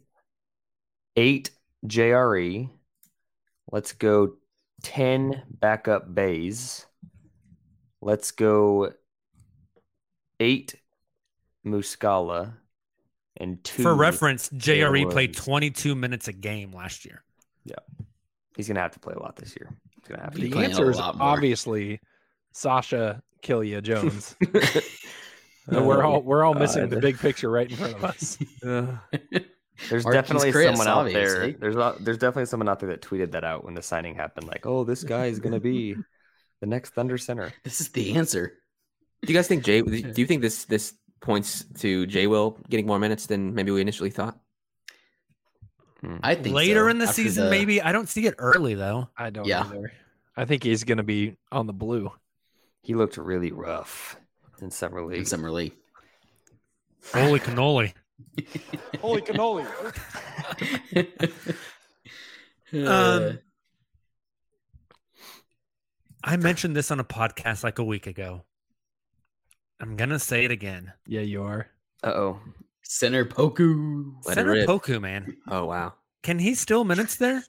J R E. Let's go. ten backup bays. Let's go. Eight Muscala and two. For reference, J R E Jalen played Williams. twenty-two minutes a game last year. Yeah, he's gonna have to play a lot this year. He's gonna have to. The playing a answer is lot more. obviously Sasha Killia Jones. Uh, we're all we're all missing God. the big picture right in front of us. There's Marquise definitely Chris, someone out there. obviously. There's a, there's definitely someone out there that tweeted that out when the signing happened. Like, oh, this guy is gonna be the next Thunder center. This is the answer. Do you guys think Jay? Do you think this this points to Jay Will getting more minutes than maybe we initially thought? I think Later so. in the After season, maybe. I don't see it early though. I don't Yeah. either. I think he's going to be on the blue. He looked really rough in summer in league. summer league. Holy cannoli! Holy cannoli! Um, I mentioned this on a podcast like a week ago. I'm gonna say it again. Yeah, you are. Uh oh. Center Poku. Let it Center rip. Poku, man, Oh wow. can he steal minutes there?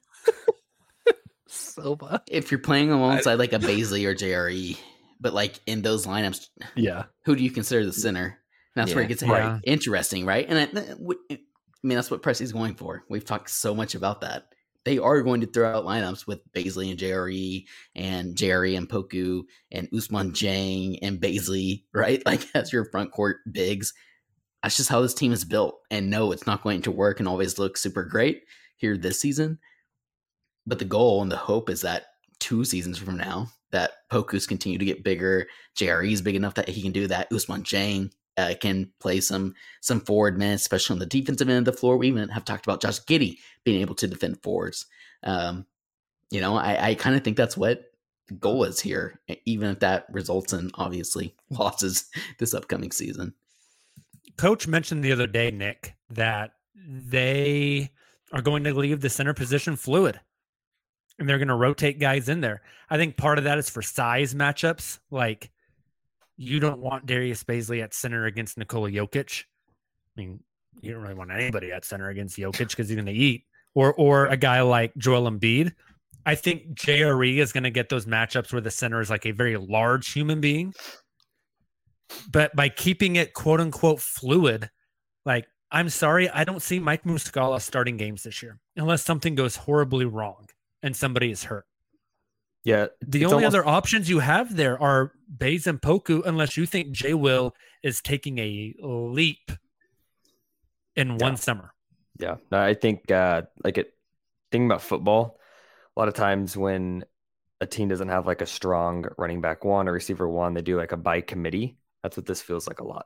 Silva. If you're playing alongside like a Baisley or J R E, but like in those lineups, Yeah. who do you consider the center? And that's where Yeah. it gets Yeah. interesting, right? And I, I mean, that's what Presti's going for. We've talked so much about that. They are going to throw out lineups with Baisley and J R E and J R E and Poku and Usman Jang and Baisley, right? Like as your front court bigs. That's just how this team is built. And no, it's not going to work and always look super great here this season. But the goal and the hope is that two seasons from now, that Poku's continue to get bigger. J R E is big enough that he can do that. Usman Jang uh, can play some some forward minutes, especially on the defensive end of the floor. We even have talked about Josh Giddey being able to defend forwards. Um, you know, I, I kind of think that's what the goal is here, even if that results in obviously losses this upcoming season. Coach mentioned the other day, Nick, that they are going to leave the center position fluid and they're going to rotate guys in there. I think part of that is for size matchups. Like you don't want Darius Baisley at center against Nikola Jokic. I mean, you don't really want anybody at center against Jokic because he's going to eat, or, or a guy like Joel Embiid. I think J R E is going to get those matchups where the center is like a very large human being. But by keeping it quote unquote fluid, like, I'm sorry, I don't see Mike Muscala starting games this year unless something goes horribly wrong and somebody is hurt. Yeah. The only other options you have there are Bays and Poku, unless you think J Will is taking a leap in one summer. Yeah. No, I think uh like it thinking about football, a lot of times when a team doesn't have like a strong running back one or receiver one, they do like a by committee. That's what this feels like a lot.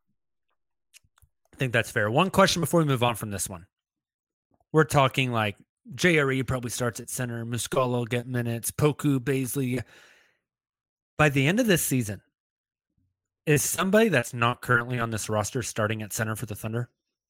I think that's fair. One question before we move on from this one. We're talking like J R E probably starts at center, Muscala will get minutes, Poku, Baisley. By the end of this season, is somebody that's not currently on this roster starting at center for the Thunder?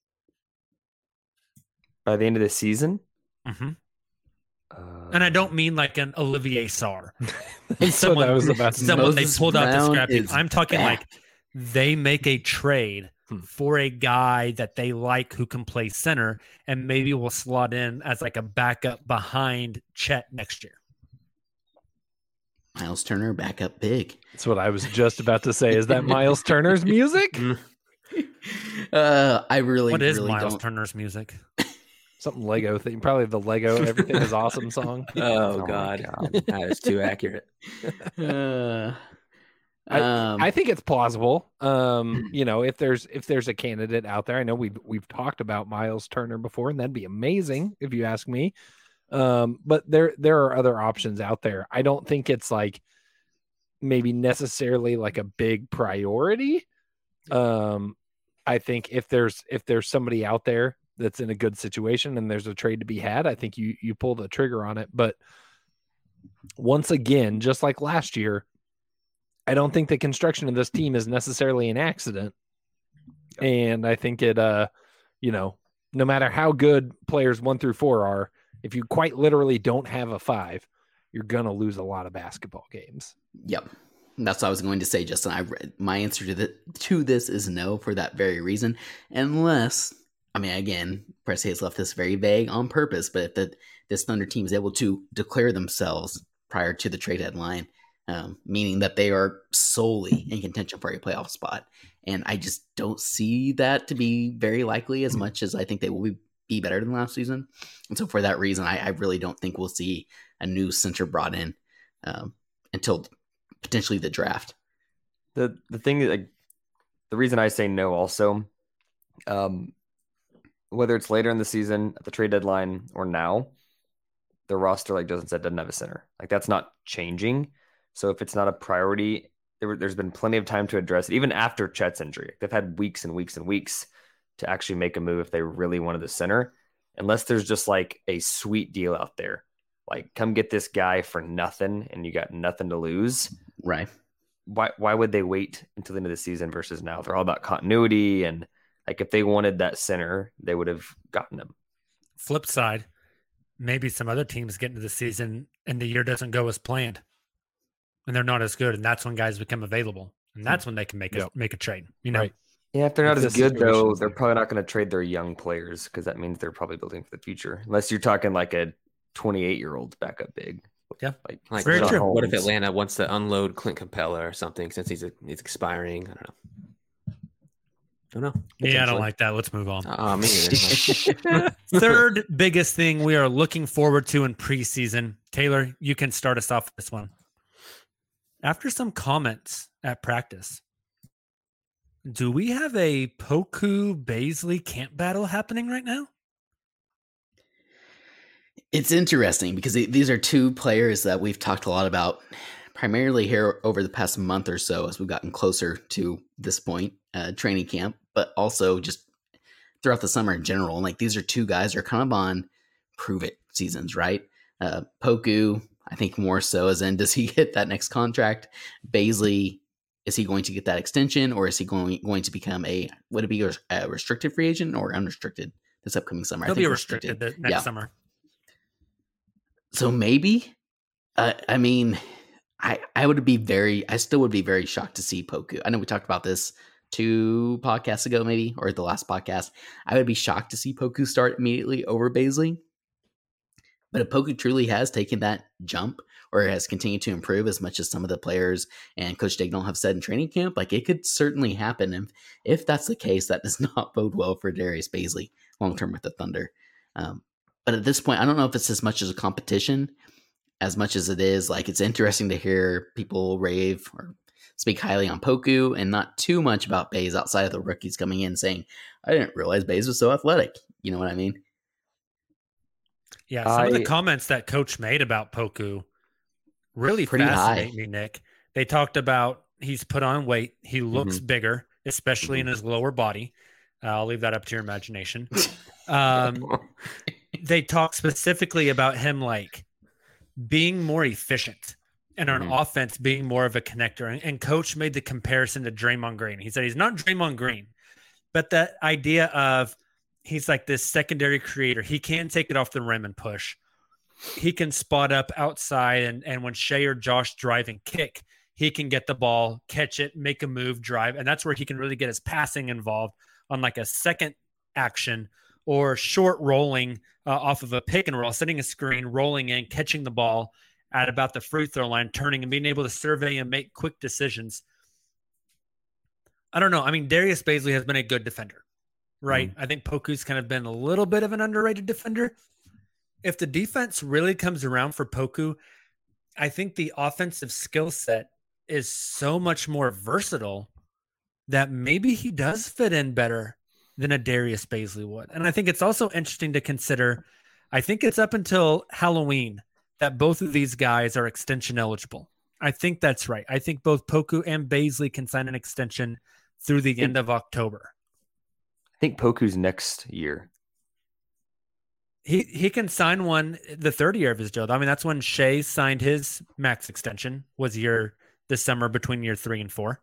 By the end of the season? Mm-hmm. Uh, And I don't mean like an Olivier Sarr. That's what I was about to say. someone they Moses pulled out to Brown scrap heap. is I'm talking back. like they make a trade for a guy that they like who can play center and maybe will slot in as like a backup behind Chet next year. Miles Turner back up big. That's what I was just about to say. Is that Miles Turner's music? Uh, I really, What is really Miles don't. Turner's music? Something Lego thing. Probably the Lego Everything is Awesome song. Oh, Oh, God. God. That is too accurate. Uh, I, um, I think it's plausible. Um, you know, if there's if there's a candidate out there, I know we've we've talked about Miles Turner before, and that'd be amazing if you ask me. Um, but there there are other options out there. I don't think it's like maybe necessarily like a big priority. Um, I think if there's if there's somebody out there that's in a good situation and there's a trade to be had, I think you you pull the trigger on it. But once again, just like last year, I don't think the construction of this team is necessarily an accident. And I think it, uh, you know, no matter how good players one through four are, if you quite literally don't have a five, you're going to lose a lot of basketball games. Yep. That's what I was going to say, Justin. I read, my answer to the, to this is no for that very reason. Unless, I mean, again, Presti has left this very vague on purpose, but if the, this Thunder team is able to declare themselves prior to the trade deadline, um, meaning that they are solely in contention for a playoff spot. And I just don't see that to be very likely as much as I think they will be, be better than last season. And so for that reason, I, I really don't think we'll see a new center brought in um, until potentially the draft. The the thing is, like, the reason I say no also, um, whether it's later in the season at the trade deadline or now, the roster, like Justin said, doesn't have a center. Like, that's not changing. So if it's not a priority, there, there's been plenty of time to address it. Even after Chet's injury, they've had weeks and weeks and weeks to actually make a move if they really wanted the center. Unless there's just like a sweet deal out there, like come get this guy for nothing and you got nothing to lose. Right. Why why would they wait until the end of the season versus now? They're all about continuity, and like if they wanted that center, they would have gotten him. Flip side, maybe some other teams get into the season and the year doesn't go as planned, and they're not as good, and that's when guys become available, and that's when they can make a Yep. make a trade. You know, Right. Yeah, if they're not If as the good though, situation's they're there. probably not going to trade their young players because that means they're probably building for the future. Unless you're talking like a twenty-eight year old backup big. Yeah. like, Like, Very what, true. what if Holmes. Atlanta wants to unload Clint Capella or something since he's a, he's expiring? I don't know. Don't know. yeah, I don't Potentially. like that. Let's move on. Oh, me neither. Third biggest thing we are looking forward to in preseason. Taylor, you can start us off with this one. After some comments at practice, do we have a Poku Baisley camp battle happening right now? It's interesting because th- these are two players that we've talked a lot about, primarily here over the past month or so as we've gotten closer to this point, uh, training camp, but also just throughout the summer in general. And like these are two guys that are kind of on prove it seasons, right? Uh, Poku, I think more so as in, does he get that next contract? Baisley, is he going to get that extension, or is he going going to become a, would it be a, a restricted free agent or unrestricted this upcoming summer? I He'll think be restricted the next Yeah. summer. So maybe, uh, I mean, I I would be very, I still would be very shocked to see Poku. I know we talked about this two podcasts ago, maybe, or the last podcast. I would be shocked to see Poku start immediately over Baisley. But if Poku truly has taken that jump or has continued to improve as much as some of the players and Coach Dagnall have said in training camp, like it could certainly happen. And if that's the case, that does not bode well for Darius Baisley long-term with the Thunder. Um, But at this point, I don't know if it's as much as a competition as much as it is like it's interesting to hear people rave or speak highly on Poku and not too much about Bays outside of the rookies coming in saying, I didn't realize Bays was so athletic. You know what I mean? Yeah, some of I- the comments that Coach made about Poku really Pretty fascinate high. me, Nick. They talked about he's put on weight. He looks bigger, especially in his lower body. Uh, I'll leave that up to your imagination. Um, they talked specifically about him like being more efficient and on Mhm. offense being more of a connector. And, and Coach made the comparison to Draymond Green. He said he's not Draymond Green, but that idea of he's like this secondary creator. He can take it off the rim and push. He can spot up outside, and, and when Shea or Josh drive and kick, he can get the ball, catch it, make a move, drive. And that's where he can really get his passing involved on like a second action or short rolling uh, off of a pick and roll, setting a screen, rolling in, catching the ball at about the free throw line, turning and being able to survey and make quick decisions. I don't know. I mean, Darius Baisley has been a good defender, right? Mm. I think Poku's kind of been a little bit of an underrated defender. If the defense really comes around for Poku, I think the offensive skill set is so much more versatile that maybe he does fit in better than a Darius Bazley would. And I think it's also interesting to consider, I think it's up until Halloween that both of these guys are extension eligible. I think that's right. I think both Poku and Bazley can sign an extension through the end of October. I think Poku's next year. He he can sign one the third year of his deal. I mean, that's when Shea signed his max extension, was year this summer between year three and four.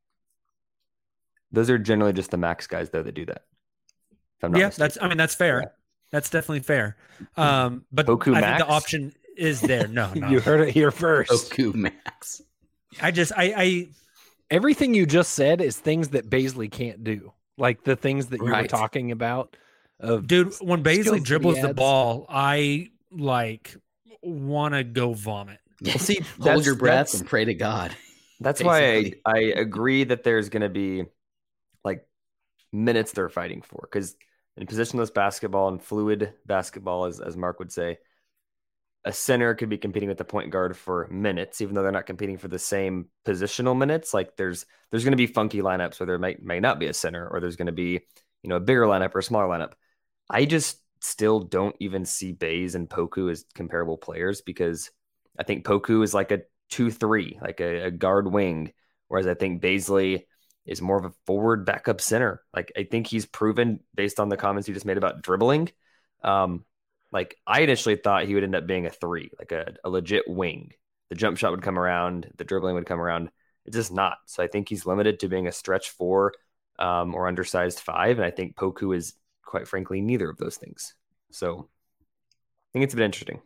Those are generally just the max guys, though, that do that. If I'm not yeah, mistaken. that's. I mean, that's fair. Yeah. That's definitely fair. Um, but Poku I max? think the option is there. No, no. You heard it here first. Poku max. I just, I, I, everything you just said is things that Bazley can't do. Like the things that you right. were talking about. Of Dude, when Bazley dribbles the ball, I like want to go vomit. Well, see, hold your breath and pray to God. That's basically. why I, I agree that there's going to be like minutes they're fighting for, because in positionless basketball and fluid basketball, as, as Mark would say, a center could be competing with the point guard for minutes, even though they're not competing for the same positional minutes. Like there's there's going to be funky lineups where there might may not be a center, or there's going to be, you know, a bigger lineup or a smaller lineup. I just still don't even see Baze and Poku as comparable players, because I think Poku is like a two three, like a, a guard wing, whereas I think Bazley is more of a forward backup center. Like I think he's proven, based on the comments you just made about dribbling, um, like I initially thought he would end up being a three, like a, a legit wing. The jump shot would come around, the dribbling would come around. It's just not. So I think he's limited to being a stretch four um, or undersized five, and I think Poku is, quite frankly, neither of those things. So I think it's a bit interesting.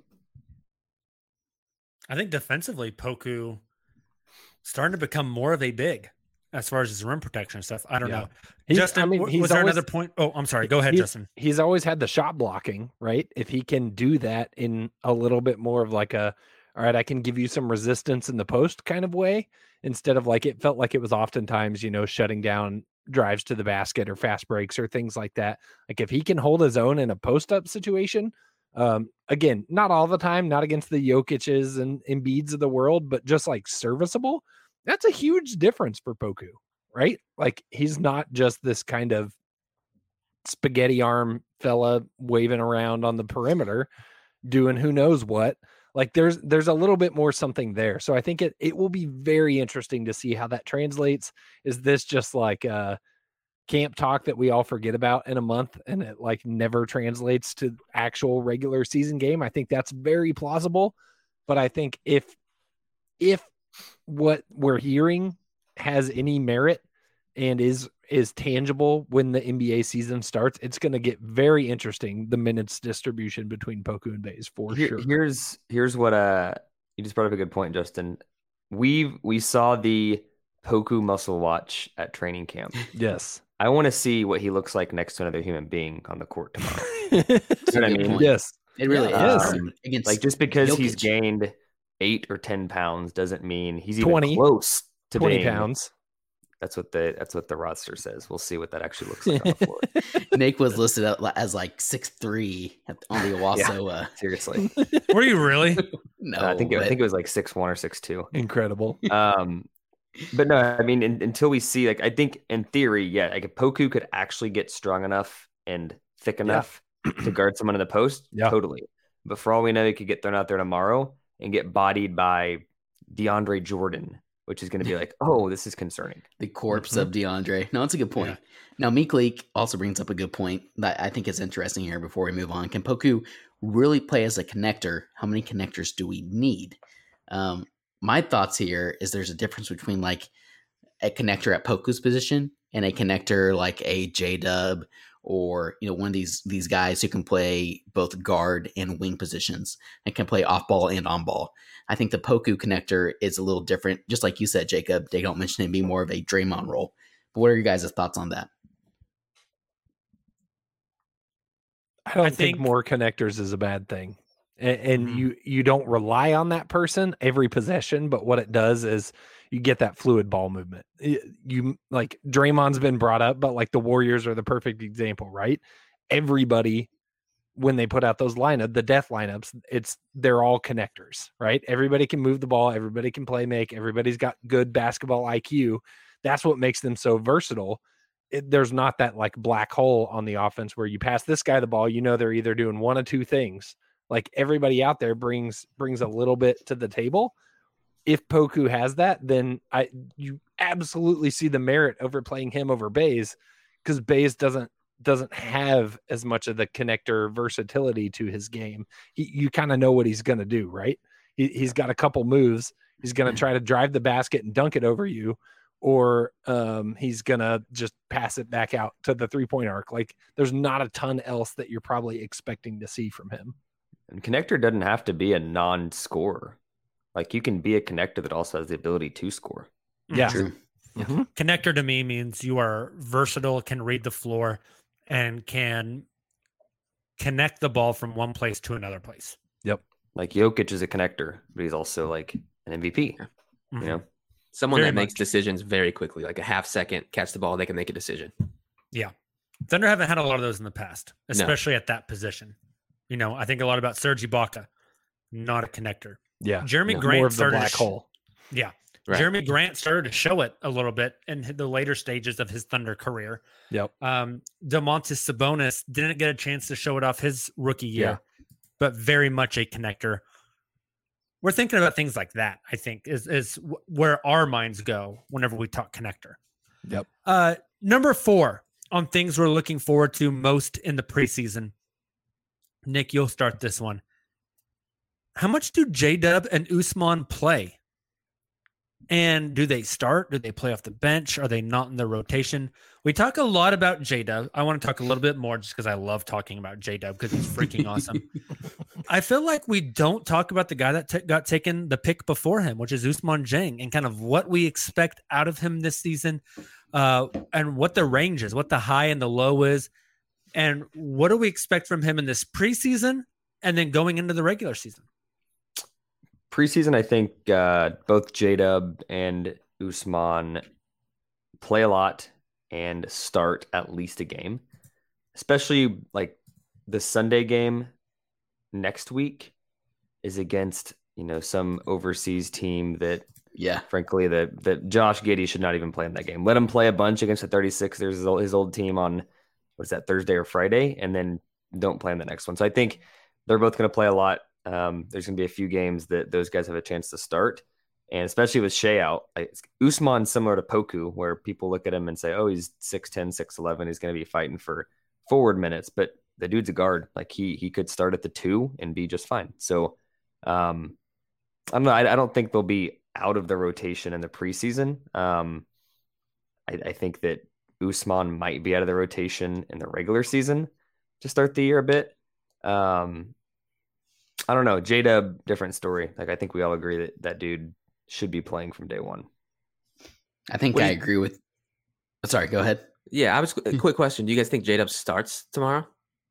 I think defensively, Poku starting to become more of a big as far as his rim protection and stuff. I don't yeah. know. He's, Justin, I mean, was there always, another point? Oh, I'm sorry. Go ahead, he's, Justin. He's always had the shot blocking, right? If he can do that in a little bit more of like a, all right, I can give you some resistance in the post kind of way, instead of like, it felt like it was oftentimes, you know, shutting down drives to the basket or fast breaks or things like that. Like if he can hold his own in a post up situation, um, again, not all the time, not against the Jokic's and Embiids of the world, but just like serviceable, that's a huge difference for Poku, right? Like he's not just this kind of spaghetti arm fella waving around on the perimeter doing who knows what. Like there's there's a little bit more something there. So I think it it will be very interesting to see how that translates. Is this just like uh camp talk that we all forget about in a month and it like never translates to actual regular season game? I think that's very plausible. But I think if if what we're hearing has any merit and is is tangible when the N B A season starts, it's going to get very interesting, the minutes distribution between Poku and Baze for Here, sure. Here's here's what uh you just brought up a good point, Justin. We we saw the Poku muscle watch at training camp. Yes. I want to see what he looks like next to another human being on the court tomorrow. You know what I mean? Point. Yes. It really um, is. Against like just because Jokic. he's gained eight or ten pounds doesn't mean he's even twenty close to twenty being, pounds. That's what the that's what the roster says. We'll see what that actually looks like on the floor. Nick was listed as like six three on the Owasso. Yeah, uh... seriously. Were you really? No, uh, I think but... I think it was like six one or six two. Incredible. Um, but no, I mean, in, until we see, like, I think in theory, yeah, like if Poku could actually get strong enough and thick enough yeah. to guard someone in the post, yeah. totally. But for all we know, he could get thrown out there tomorrow and get bodied by DeAndre Jordan, which is going to be like, oh, this is concerning. The corpse mm-hmm. of DeAndre. No, it's a good point. Yeah. Now, Meek Leak also brings up a good point that I think is interesting here before we move on. Can Poku really play as a connector? How many connectors do we need? Um, my thoughts here is there's a difference between like a connector at Poku's position and a connector like a J-Dub or, you know, one of these these guys who can play both guard and wing positions and can play off ball and on ball. I think the Poku connector is a little different. Just like you said, Jacob, they don't mention him being more of a Draymond role. But what are your guys' thoughts on that? I don't I think, think more connectors is a bad thing. And, and mm-hmm. you you don't rely on that person every possession, but what it does is you get that fluid ball movement. You like Draymond's been brought up, but like the Warriors are the perfect example, right? Everybody, when they put out those lineup, the death lineups, it's they're all connectors, right? Everybody can move the ball, everybody can play make, everybody's got good basketball I Q. That's what makes them so versatile. It, there's not that like black hole on the offense where you pass this guy the ball, you know they're either doing one of two things. Like everybody out there brings brings a little bit to the table. If Poku has that, then I you absolutely see the merit over playing him over Bays, because Bays doesn't doesn't have as much of the connector versatility to his game. He, you kind of know what he's going to do, right? He, he's got a couple moves. He's going to try to drive the basket and dunk it over you, or um, he's going to just pass it back out to the three-point arc. Like there's not a ton else that you're probably expecting to see from him. And connector doesn't have to be a non-scorer. Like you can be a connector that also has the ability to score. Yeah. True. Mm-hmm. Connector to me means you are versatile, can read the floor, and can connect the ball from one place to another place. Yep. Like Jokic is a connector, but he's also like an M V P. Mm-hmm. You know, someone Very that makes much. decisions very quickly, like a half second, catch the ball, they can make a decision. Yeah. Thunder haven't had a lot of those in the past, especially no. at that position. You know, I think a lot about Serge Ibaka, not a connector. Yeah. Jeremy no. Grant More of the started black sh- hole. Yeah. Right. Jeremy Grant started to show it a little bit in the later stages of his Thunder career. Yep. Um, Domantas Sabonis didn't get a chance to show it off his rookie year, Yeah. but very much a connector. We're thinking about things like that, I think, is, is w- where our minds go whenever we talk connector. Yep. Uh, number four on things we're looking forward to most in the preseason. Nick, you'll start this one. How much do J-Dub and Usman play? And do they start? Do they play off the bench? Are they not in the rotation? We talk a lot about J-Dub. I want to talk a little bit more just because I love talking about J-Dub because he's freaking awesome. I feel like we don't talk about the guy that t- got taken the pick before him, which is Ousmane Dieng, and kind of what we expect out of him this season, uh, and what the range is, what the high and the low is, and what do we expect from him in this preseason and then going into the regular season? Preseason, I think uh, both J-Dub and Usman play a lot and start at least a game, especially like the Sunday game next week is against, you know, some overseas team that, yeah, frankly, that that Josh Giddey should not even play in that game. Let him play a bunch against the thirty-sixers, his old, his old team on, what's that, Thursday or Friday, and then don't play in the next one. So I think they're both going to play a lot. Um, there's going to be a few games that those guys have a chance to start. And especially with Shea out, like, Usman's similar to Poku, where people look at him and say, oh, he's six ten, six eleven. He's going to be fighting for forward minutes. But the dude's a guard. Like he he could start at the two and be just fine. So um, I'm not, I, I don't think they'll be out of the rotation in the preseason. Um, I, I think that Usman might be out of the rotation in the regular season to start the year a bit. Um, I don't know. J-Dub, different story. Like I think we all agree that that dude should be playing from day one. I think What I do you- agree with. Oh, sorry, go ahead. Yeah, I was a quick question. Do you guys think J-Dub starts tomorrow?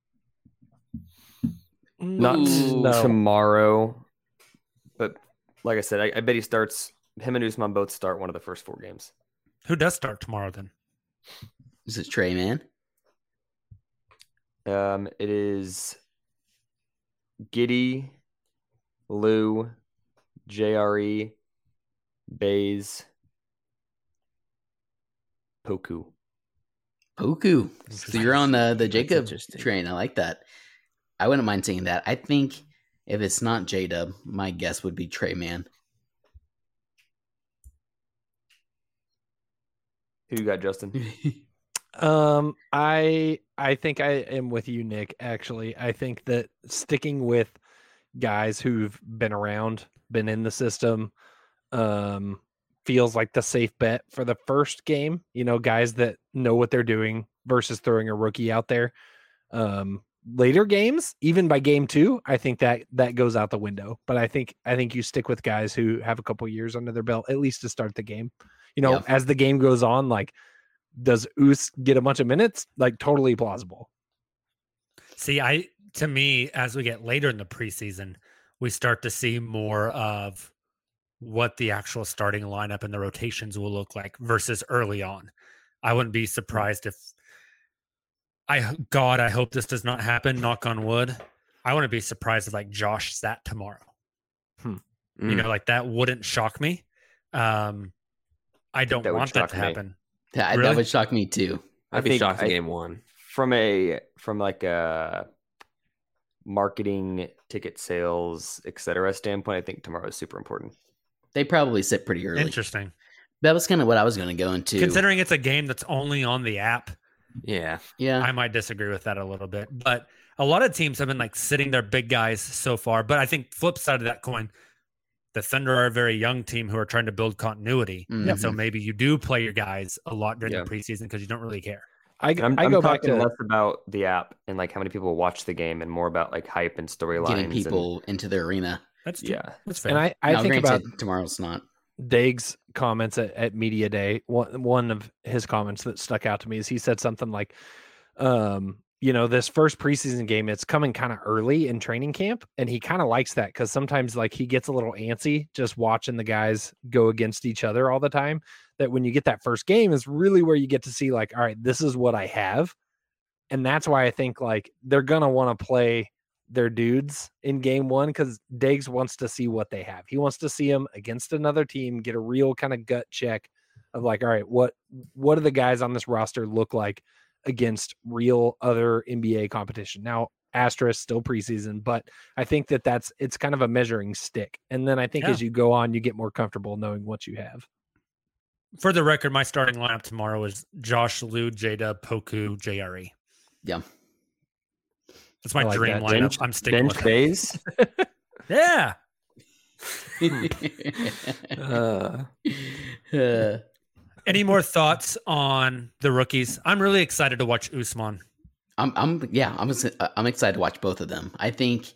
Not Ooh. No. tomorrow, but like I said, I, I bet he starts. Him and Usman both start one of the first four games. Who does start tomorrow then? Is it Trey, man? Um, it is Giddey, Lou, J R E, Bays, Poku. Poku. So you're on the, the Jacob interesting. train. I like that. I wouldn't mind seeing that. I think if it's not J-Dub, my guess would be Trey Man. Who you got, Justin? Um, I I think I am with you, Nick. Actually, I think that sticking with guys who've been around, been in the system, um, feels like the safe bet for the first game. You know, guys that know what they're doing versus throwing a rookie out there. Um, later games, even by game two, I think that that goes out the window. But I think I think you stick with guys who have a couple years under their belt, at least to start the game. You know, Yeah. as the game goes on, like, does Us get a bunch of minutes? Like, totally plausible. See, I to me, as we get later in the preseason, we start to see more of what the actual starting lineup and the rotations will look like versus early on. I wouldn't be surprised if I God, I hope this does not happen, knock on wood. I wouldn't be surprised if like Josh sat tomorrow. Hmm. You know, like that wouldn't shock me. Um, I don't that want that to me. happen. Yeah, really? That would shock me too. I'd be shocked in game one. From a from like a marketing, ticket sales, et cetera standpoint, I think tomorrow is super important. They probably sit pretty early. Interesting. That was kind of what I was going to go into. Considering it's a game that's only on the app. Yeah. Yeah. I might disagree with that a little bit. But a lot of teams have been like sitting their big guys so far. But I think flip side of that coin, the Thunder are a very young team who are trying to build continuity. Mm-hmm. And so maybe you do play your guys a lot during yeah. the preseason because you don't really care. I, I'm, I I'm go back to less about the app and like how many people watch the game and more about like hype and storylines. Getting people and, into the arena. That's true. yeah. That's fair. And I, I now, think granted, about tomorrow's not. Daig's comments at, at Media Day. One, one of his comments that stuck out to me is he said something like, um, you know, this first preseason game, it's coming kind of early in training camp. And he kind of likes that because sometimes like he gets a little antsy just watching the guys go against each other all the time. That when you get that first game is really where you get to see like, all right, this is what I have. And that's why I think like they're going to want to play their dudes in game one because Daig's wants to see what they have. He wants to see them against another team, get a real kind of gut check of like, all right, what, what do the guys on this roster look like against real other N B A competition? Now, asterisk still preseason, but I think that that's, it's kind of a measuring stick. And then I think yeah. as you go on, you get more comfortable knowing what you have. For the record, my starting lineup tomorrow is Josh, Lou, J-Dub, Poku, J R E. Yeah. That's my like dream that. lineup. Bench, I'm sticking bench with phase. Yeah. uh, uh, Any more thoughts on the rookies? I'm really excited to watch Usman. I'm, I'm, yeah, I'm, I'm excited to watch both of them. I think,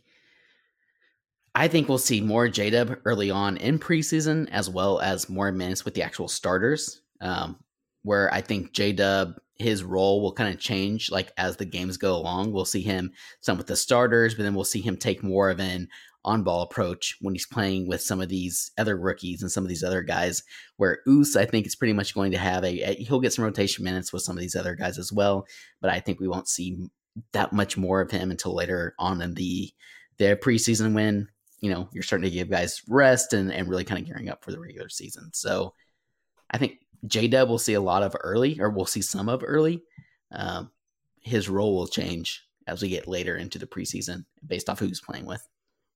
I think we'll see more J-Dub early on in preseason, as well as more minutes with the actual starters. Um, where I think J-Dub, his role will kind of change like as the games go along. We'll see him some with the starters, but then we'll see him take more of an on-ball approach when he's playing with some of these other rookies and some of these other guys, where Us, I think, is pretty much going to have a, a he'll get some rotation minutes with some of these other guys as well, but I think we won't see that much more of him until later on in the the preseason when, you know, you're starting to give guys rest and, and really kind of gearing up for the regular season. So I think J-Dub will see a lot of early, or we'll see some of early. Um, his role will change as we get later into the preseason based off who he's playing with.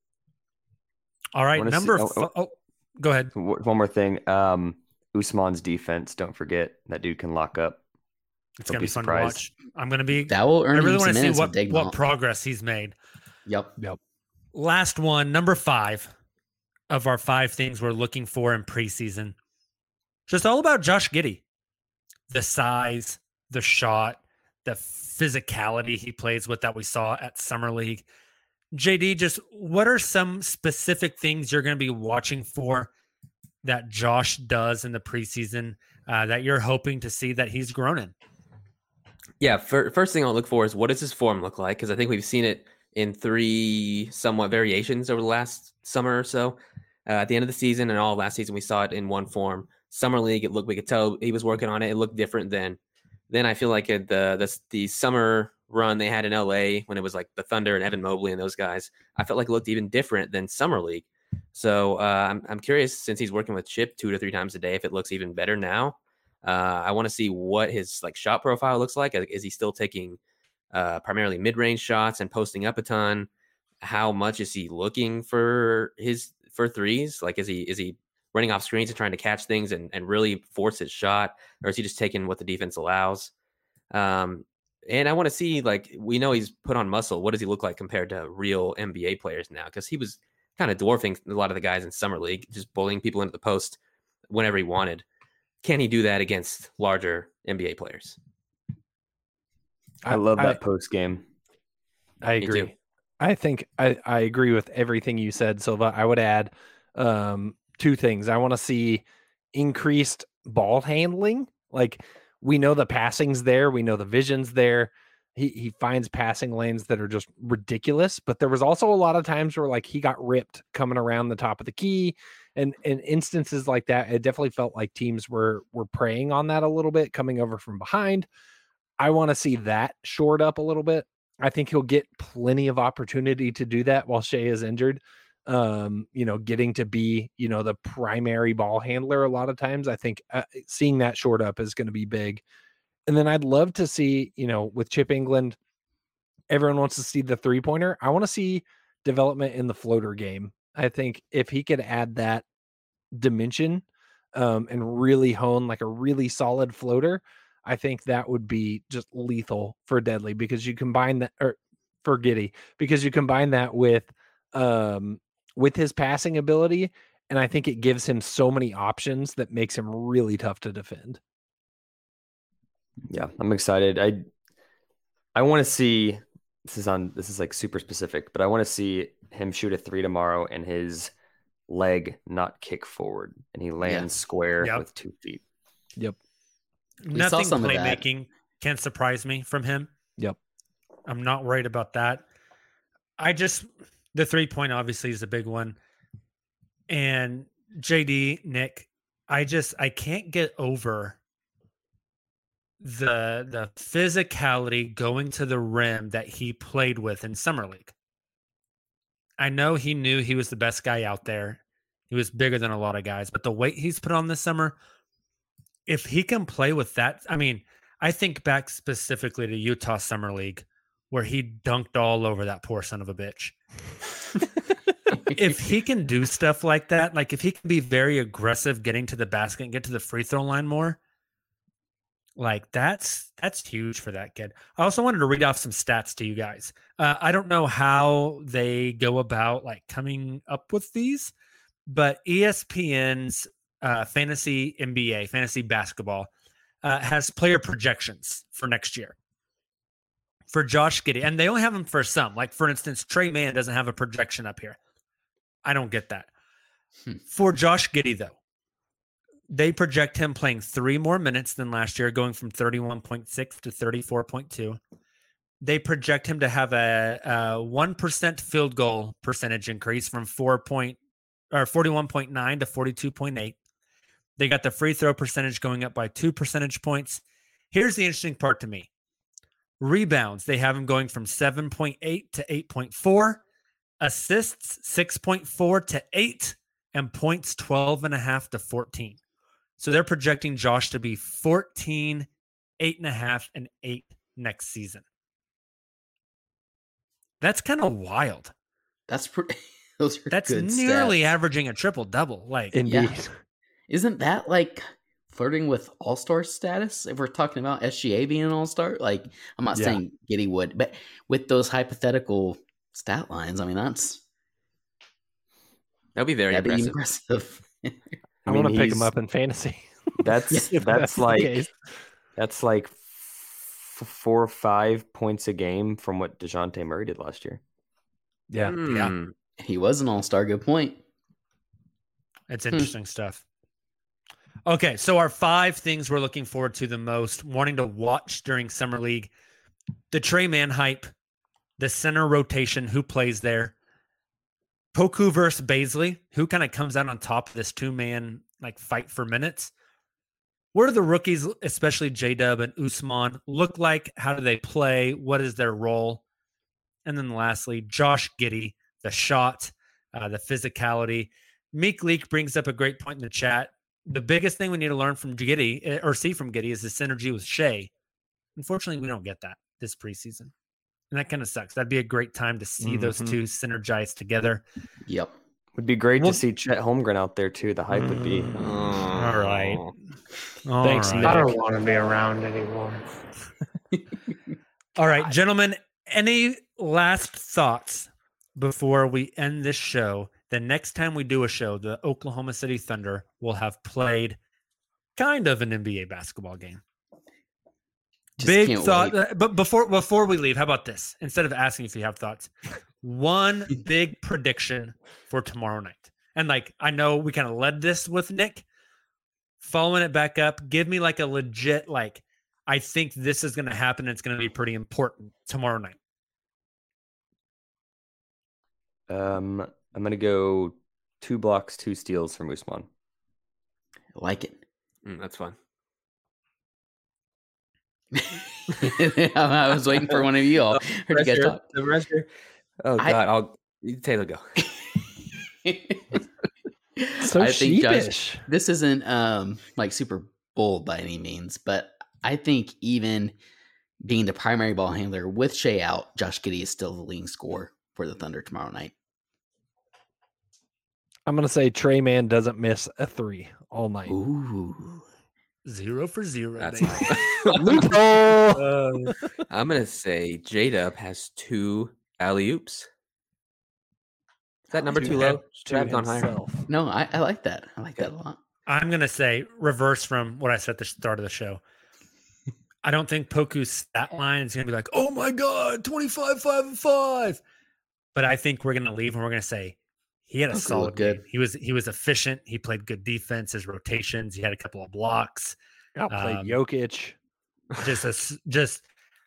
All right, number. See, f- oh, oh, go ahead. One more thing. Um, Usman's defense. Don't forget that dude can lock up. It's Don't gonna be, be fun surprised. to watch. I'm gonna be. That will earn I really him want some to see minutes what with Daig what Malt. progress he's made. Yep. Yep. Last one, number five of our five things we're looking for in preseason. Just all about Josh Giddey. The size, the shot, the physicality he plays with that we saw at Summer League. J D, just what are some specific things you're going to be watching for that Josh does in the preseason uh, that you're hoping to see that he's grown in? Yeah, for, first thing I'll look for is what does his form look like? Because I think we've seen it in three somewhat variations over the last summer or so. Uh, at the end of the season and all last season, we saw it in one form. Summer League, it looked, we could tell he was working on it. It looked different then. Then I feel like it, the, the the summer run they had in L A when it was like the Thunder and Evan Mobley and those guys, I felt like it looked even different than Summer League. So uh, I'm I'm curious, since he's working with Chip two to three times a day, if it looks even better now. Uh, I want to see what his like shot profile looks like. Is he still taking uh, primarily mid-range shots and posting up a ton? How much is he looking for his for threes? Like, is he is he running off screens and trying to catch things and, and really force his shot, or is he just taking what the defense allows? Um, and I want to see, like, we know he's put on muscle. What does he look like compared to real N B A players now? Because he was kind of dwarfing a lot of the guys in Summer League, just bullying people into the post whenever he wanted. Can he do that against larger N B A players? I love that post game. I agree. I think I, I agree with everything you said, Silva. I would add um, two things. I want to see increased ball handling. Like, we know the passing's there. We know the vision's there. He he finds passing lanes that are just ridiculous. But there was also a lot of times where like he got ripped coming around the top of the key And in instances like that, it definitely felt like teams were were preying on that a little bit, coming over from behind. I want to see that shored up a little bit. I think he'll get plenty of opportunity to do that while Shea is injured. Um, you know, getting to be, you know, the primary ball handler a lot of times. I think uh, seeing that shored up is going to be big. And then I'd love to see, you know, with Chip England, everyone wants to see the three pointer. I want to see development in the floater game. I think if he could add that dimension um, and really hone like a really solid floater, I think that would be just lethal for Deadly, because you combine that or for Giddey, because you combine that with, um, with his passing ability. And I think it gives him so many options that makes him really tough to defend. Yeah, I'm excited. I, I want to see, this is on, this is like super specific, but I want to see him shoot a three tomorrow and his leg not kick forward and he lands yeah. square yep. with two feet. Yep. Nothing playmaking can surprise me from him. Yep. I'm not worried about that. I just, the three point obviously is a big one. And J D, Nick, I just, I can't get over the, the physicality going to the rim that he played with in Summer League. I know he knew he was the best guy out there. He was bigger than a lot of guys, but the weight he's put on this summer, if he can play with that, I mean, I think back specifically to Utah Summer League where he dunked all over that poor son of a bitch. If he can do stuff like that, like if he can be very aggressive getting to the basket and get to the free throw line more, like that's that's huge for that kid. I also wanted to read off some stats to you guys. Uh, I don't know how they go about like coming up with these, but E S P N's Uh, fantasy N B A, fantasy basketball, uh, has player projections for next year for Josh Giddey. And they only have them for some. Like, for instance, Trey Mann doesn't have a projection up here. I don't get that. Hmm. For Josh Giddey, though, they project him playing three more minutes than last year, going from thirty-one point six to thirty-four point two. They project him to have a, a one percent field goal percentage increase from four point or forty-one point nine to forty-two point eight. They got the free throw percentage going up by two percentage points. Here's the interesting part to me. Rebounds, they have him going from seven point eight to eight point four. Assists, six point four to eight. And points, twelve and a half to fourteen. So they're projecting Josh to be fourteen, eight and a half, and eight next season. That's kind of wild. That's pretty. Those are That's good nearly stats. averaging a triple double. Like, indeed. Yeah. Isn't that like flirting with all-star status? If we're talking about S G A being an all-star, like I'm not yeah. saying Giddey would, but with those hypothetical stat lines, I mean that's that'd be very that'd impressive. Be impressive. I, I want to pick him up in fantasy. That's that's, that's like that's like f- four or five points a game from what DeJounte Murray did last year. Yeah, mm. yeah, he was an all-star. Good point. It's interesting hmm. stuff. Okay, so our five things we're looking forward to the most, wanting to watch during Summer League: the Trey Mann hype, the center rotation, who plays there, Poku versus Baisley, who kind of comes out on top of this two-man like fight for minutes. What do the rookies, especially J-Dub and Usman, look like? How do they play? What is their role? And then lastly, Josh Giddey, the shot, uh, the physicality. Meek Leak brings up a great point in the chat. The biggest thing we need to learn from Giddey or see from Giddey is the synergy with Shea. Unfortunately, we don't get that this preseason. And that kind of sucks. That'd be a great time to see mm-hmm. those two synergize together. Yep. Would be great well, to see Chet Holmgren out there too. The hype mm, would be. Oh. All right. All Thanks, right. I don't want to be around anymore. All right, gentlemen, any last thoughts before we end this show? The next time we do a show, the Oklahoma City Thunder will have played kind of an N B A basketball game. Just Big thought, uh, but before before we leave, how about this? Instead of asking if you have thoughts, one big prediction for tomorrow night. And like, I know we kind of led this with Nick. Following it back up, give me like a legit, like, I think this is going to happen. And it's going to be pretty important tomorrow night. Um. I'm going to go Two blocks, two steals from Usman. I like it. Mm, that's fun. I was waiting for one of you all. The Heard you guys pressure, talk. the pressure. Oh God, I- I'll Taylor go. So I think Josh, sheepish. this isn't um like super bold by any means, but I think even being the primary ball handler with Shea out, Josh Giddey is still the leading scorer for the Thunder tomorrow night. I'm gonna say Trey Man doesn't miss a three all night. Ooh. Zero for zero. That's baby. Loophole. Uh, I'm gonna say J-Dub has two alley oops. Is that number To too have- low? Should to I have gone higher? himself. No, I, I like that. I like that a lot. I'm going to say reverse from what I said at the start of the show. I don't think Poku's stat line is going to be like, oh my God, twenty-five, five, and five. But I think we're going to leave and we're going to say he had a Poku solid looked good. game. He was he was efficient. He played good defense. His rotations. He had a couple of blocks. Outplayed Um, Jokic. Just a, s- just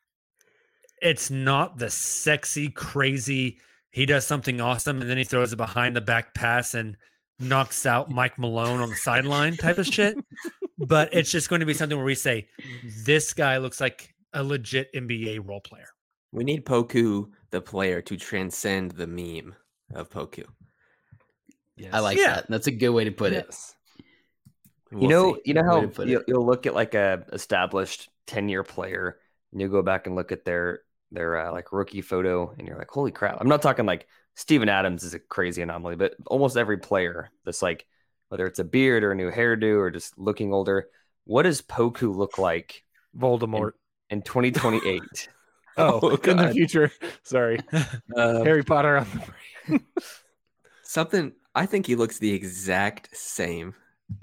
it's not the sexy, crazy. He does something awesome and then he throws a behind the back pass and knocks out Mike Malone on the sideline type of shit. But it's just going to be something where we say, this guy looks like a legit N B A role player. We need Poku, the player, to transcend the meme of Poku. Yes. I like Yeah. that. That's a good way to put it. Yes. We'll you know, see. you know Way how to put you, it. you'll look at like a established ten year player, and you go back and look at their their uh, like rookie photo, and you're like, holy crap! I'm not talking like Steven Adams is a crazy anomaly, but almost every player that's like, whether it's a beard or a new hairdo or just looking older, what does Poku look like Voldemort. in, in twenty twenty-eight? Oh, Oh, in the God. future. Sorry. Uh, Harry Potter on the brain. something. I think he looks the exact same.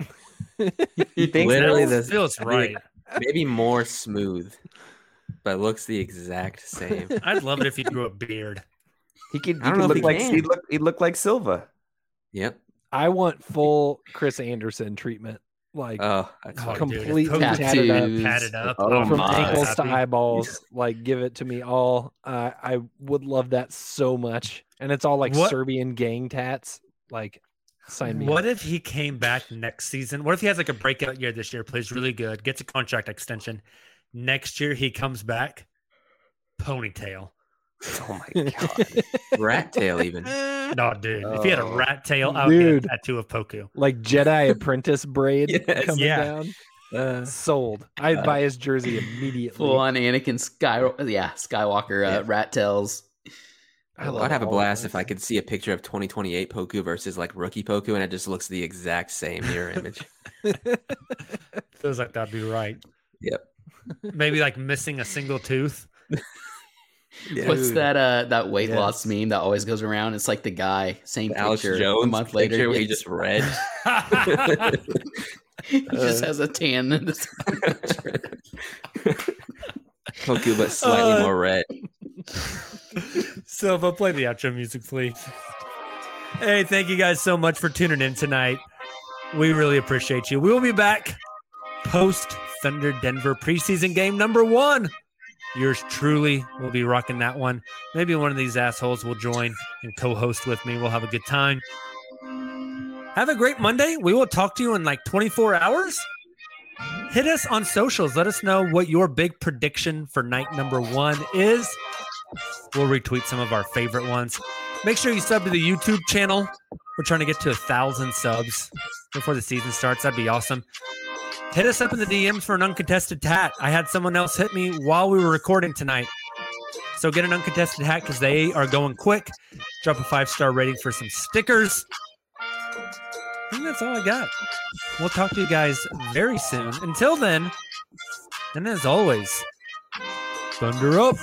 You think Literally Feels- the feels right. Maybe more smooth, but looks the exact same. I'd love it if he grew a beard. he could, he I don't could know if look he like can. he'd look he'd look like Silva. Yep. I want full Chris Anderson treatment. Like Oh, that's Oh, funny. dude, if completely Poku tatted up. tattoos. Tatted up. Oh, from my. ankles to Happy. eyeballs. Like, give it to me all. Uh, I would love that so much. And it's all like What- Serbian gang tats. Like, sign me What up. if he came back next season? What if he has like a breakout year this year, plays really good, gets a contract extension? Next year he comes back, ponytail. Oh my god! Rat tail even. No, dude. If he had a Oh. rat tail, I would get a Dude. tattoo of Poku. Like Jedi Apprentice braid Yes. coming Yeah. down. Uh, Sold. I'd buy his jersey immediately. Full on Anakin Sky, yeah, Skywalker uh, Yeah. rat tails. I love I'd have a all blast of if I this. could see a picture of twenty twenty-eight Poku versus like rookie Poku, and it just looks the exact same mirror image. Feels like that'd be right. Yep. Maybe like missing a single tooth. What's Dude. that? Uh, that weight Yes. loss meme that always goes around. It's like the guy, same Alex picture, Jones a month later, picture where he it's- just read. he just has a tan. in his Poku, but slightly Uh, more red. Silva, play the outro music, please. Hey, thank you guys so much for tuning in tonight. We really appreciate you. We will be back post Thunder Denver preseason game number one. Yours truly will be rocking that one. Maybe one of these assholes will join and co-host with me. We'll have a good time. Have a great Monday. We will talk to you in like twenty-four hours. Hit us on socials. Let us know what your big prediction for night number one is. We'll retweet some of our favorite ones. Make sure you sub to the YouTube channel. We're trying to get to a thousand subs before the season starts. That'd be awesome. Hit us up in the D Ms for an uncontested hat. I had someone else hit me while we were recording tonight. So get an uncontested hat because they are going quick. Drop a five-star rating for some stickers. I think that's all I got. We'll talk to you guys very soon. Until then, and as always, Thunder up.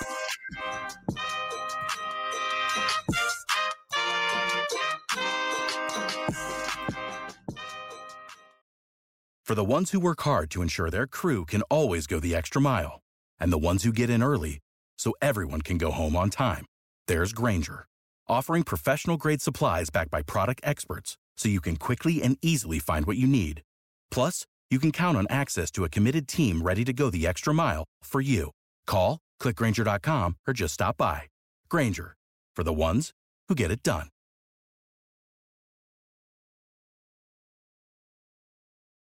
For the ones who work hard to ensure their crew can always go the extra mile, and the ones who get in early so everyone can go home on time, there's Grainger, offering professional-grade supplies backed by product experts so you can quickly and easily find what you need. Plus, you can count on access to a committed team ready to go the extra mile for you. Call, click Grainger dot com, or just stop by. Grainger, for the ones who get it done.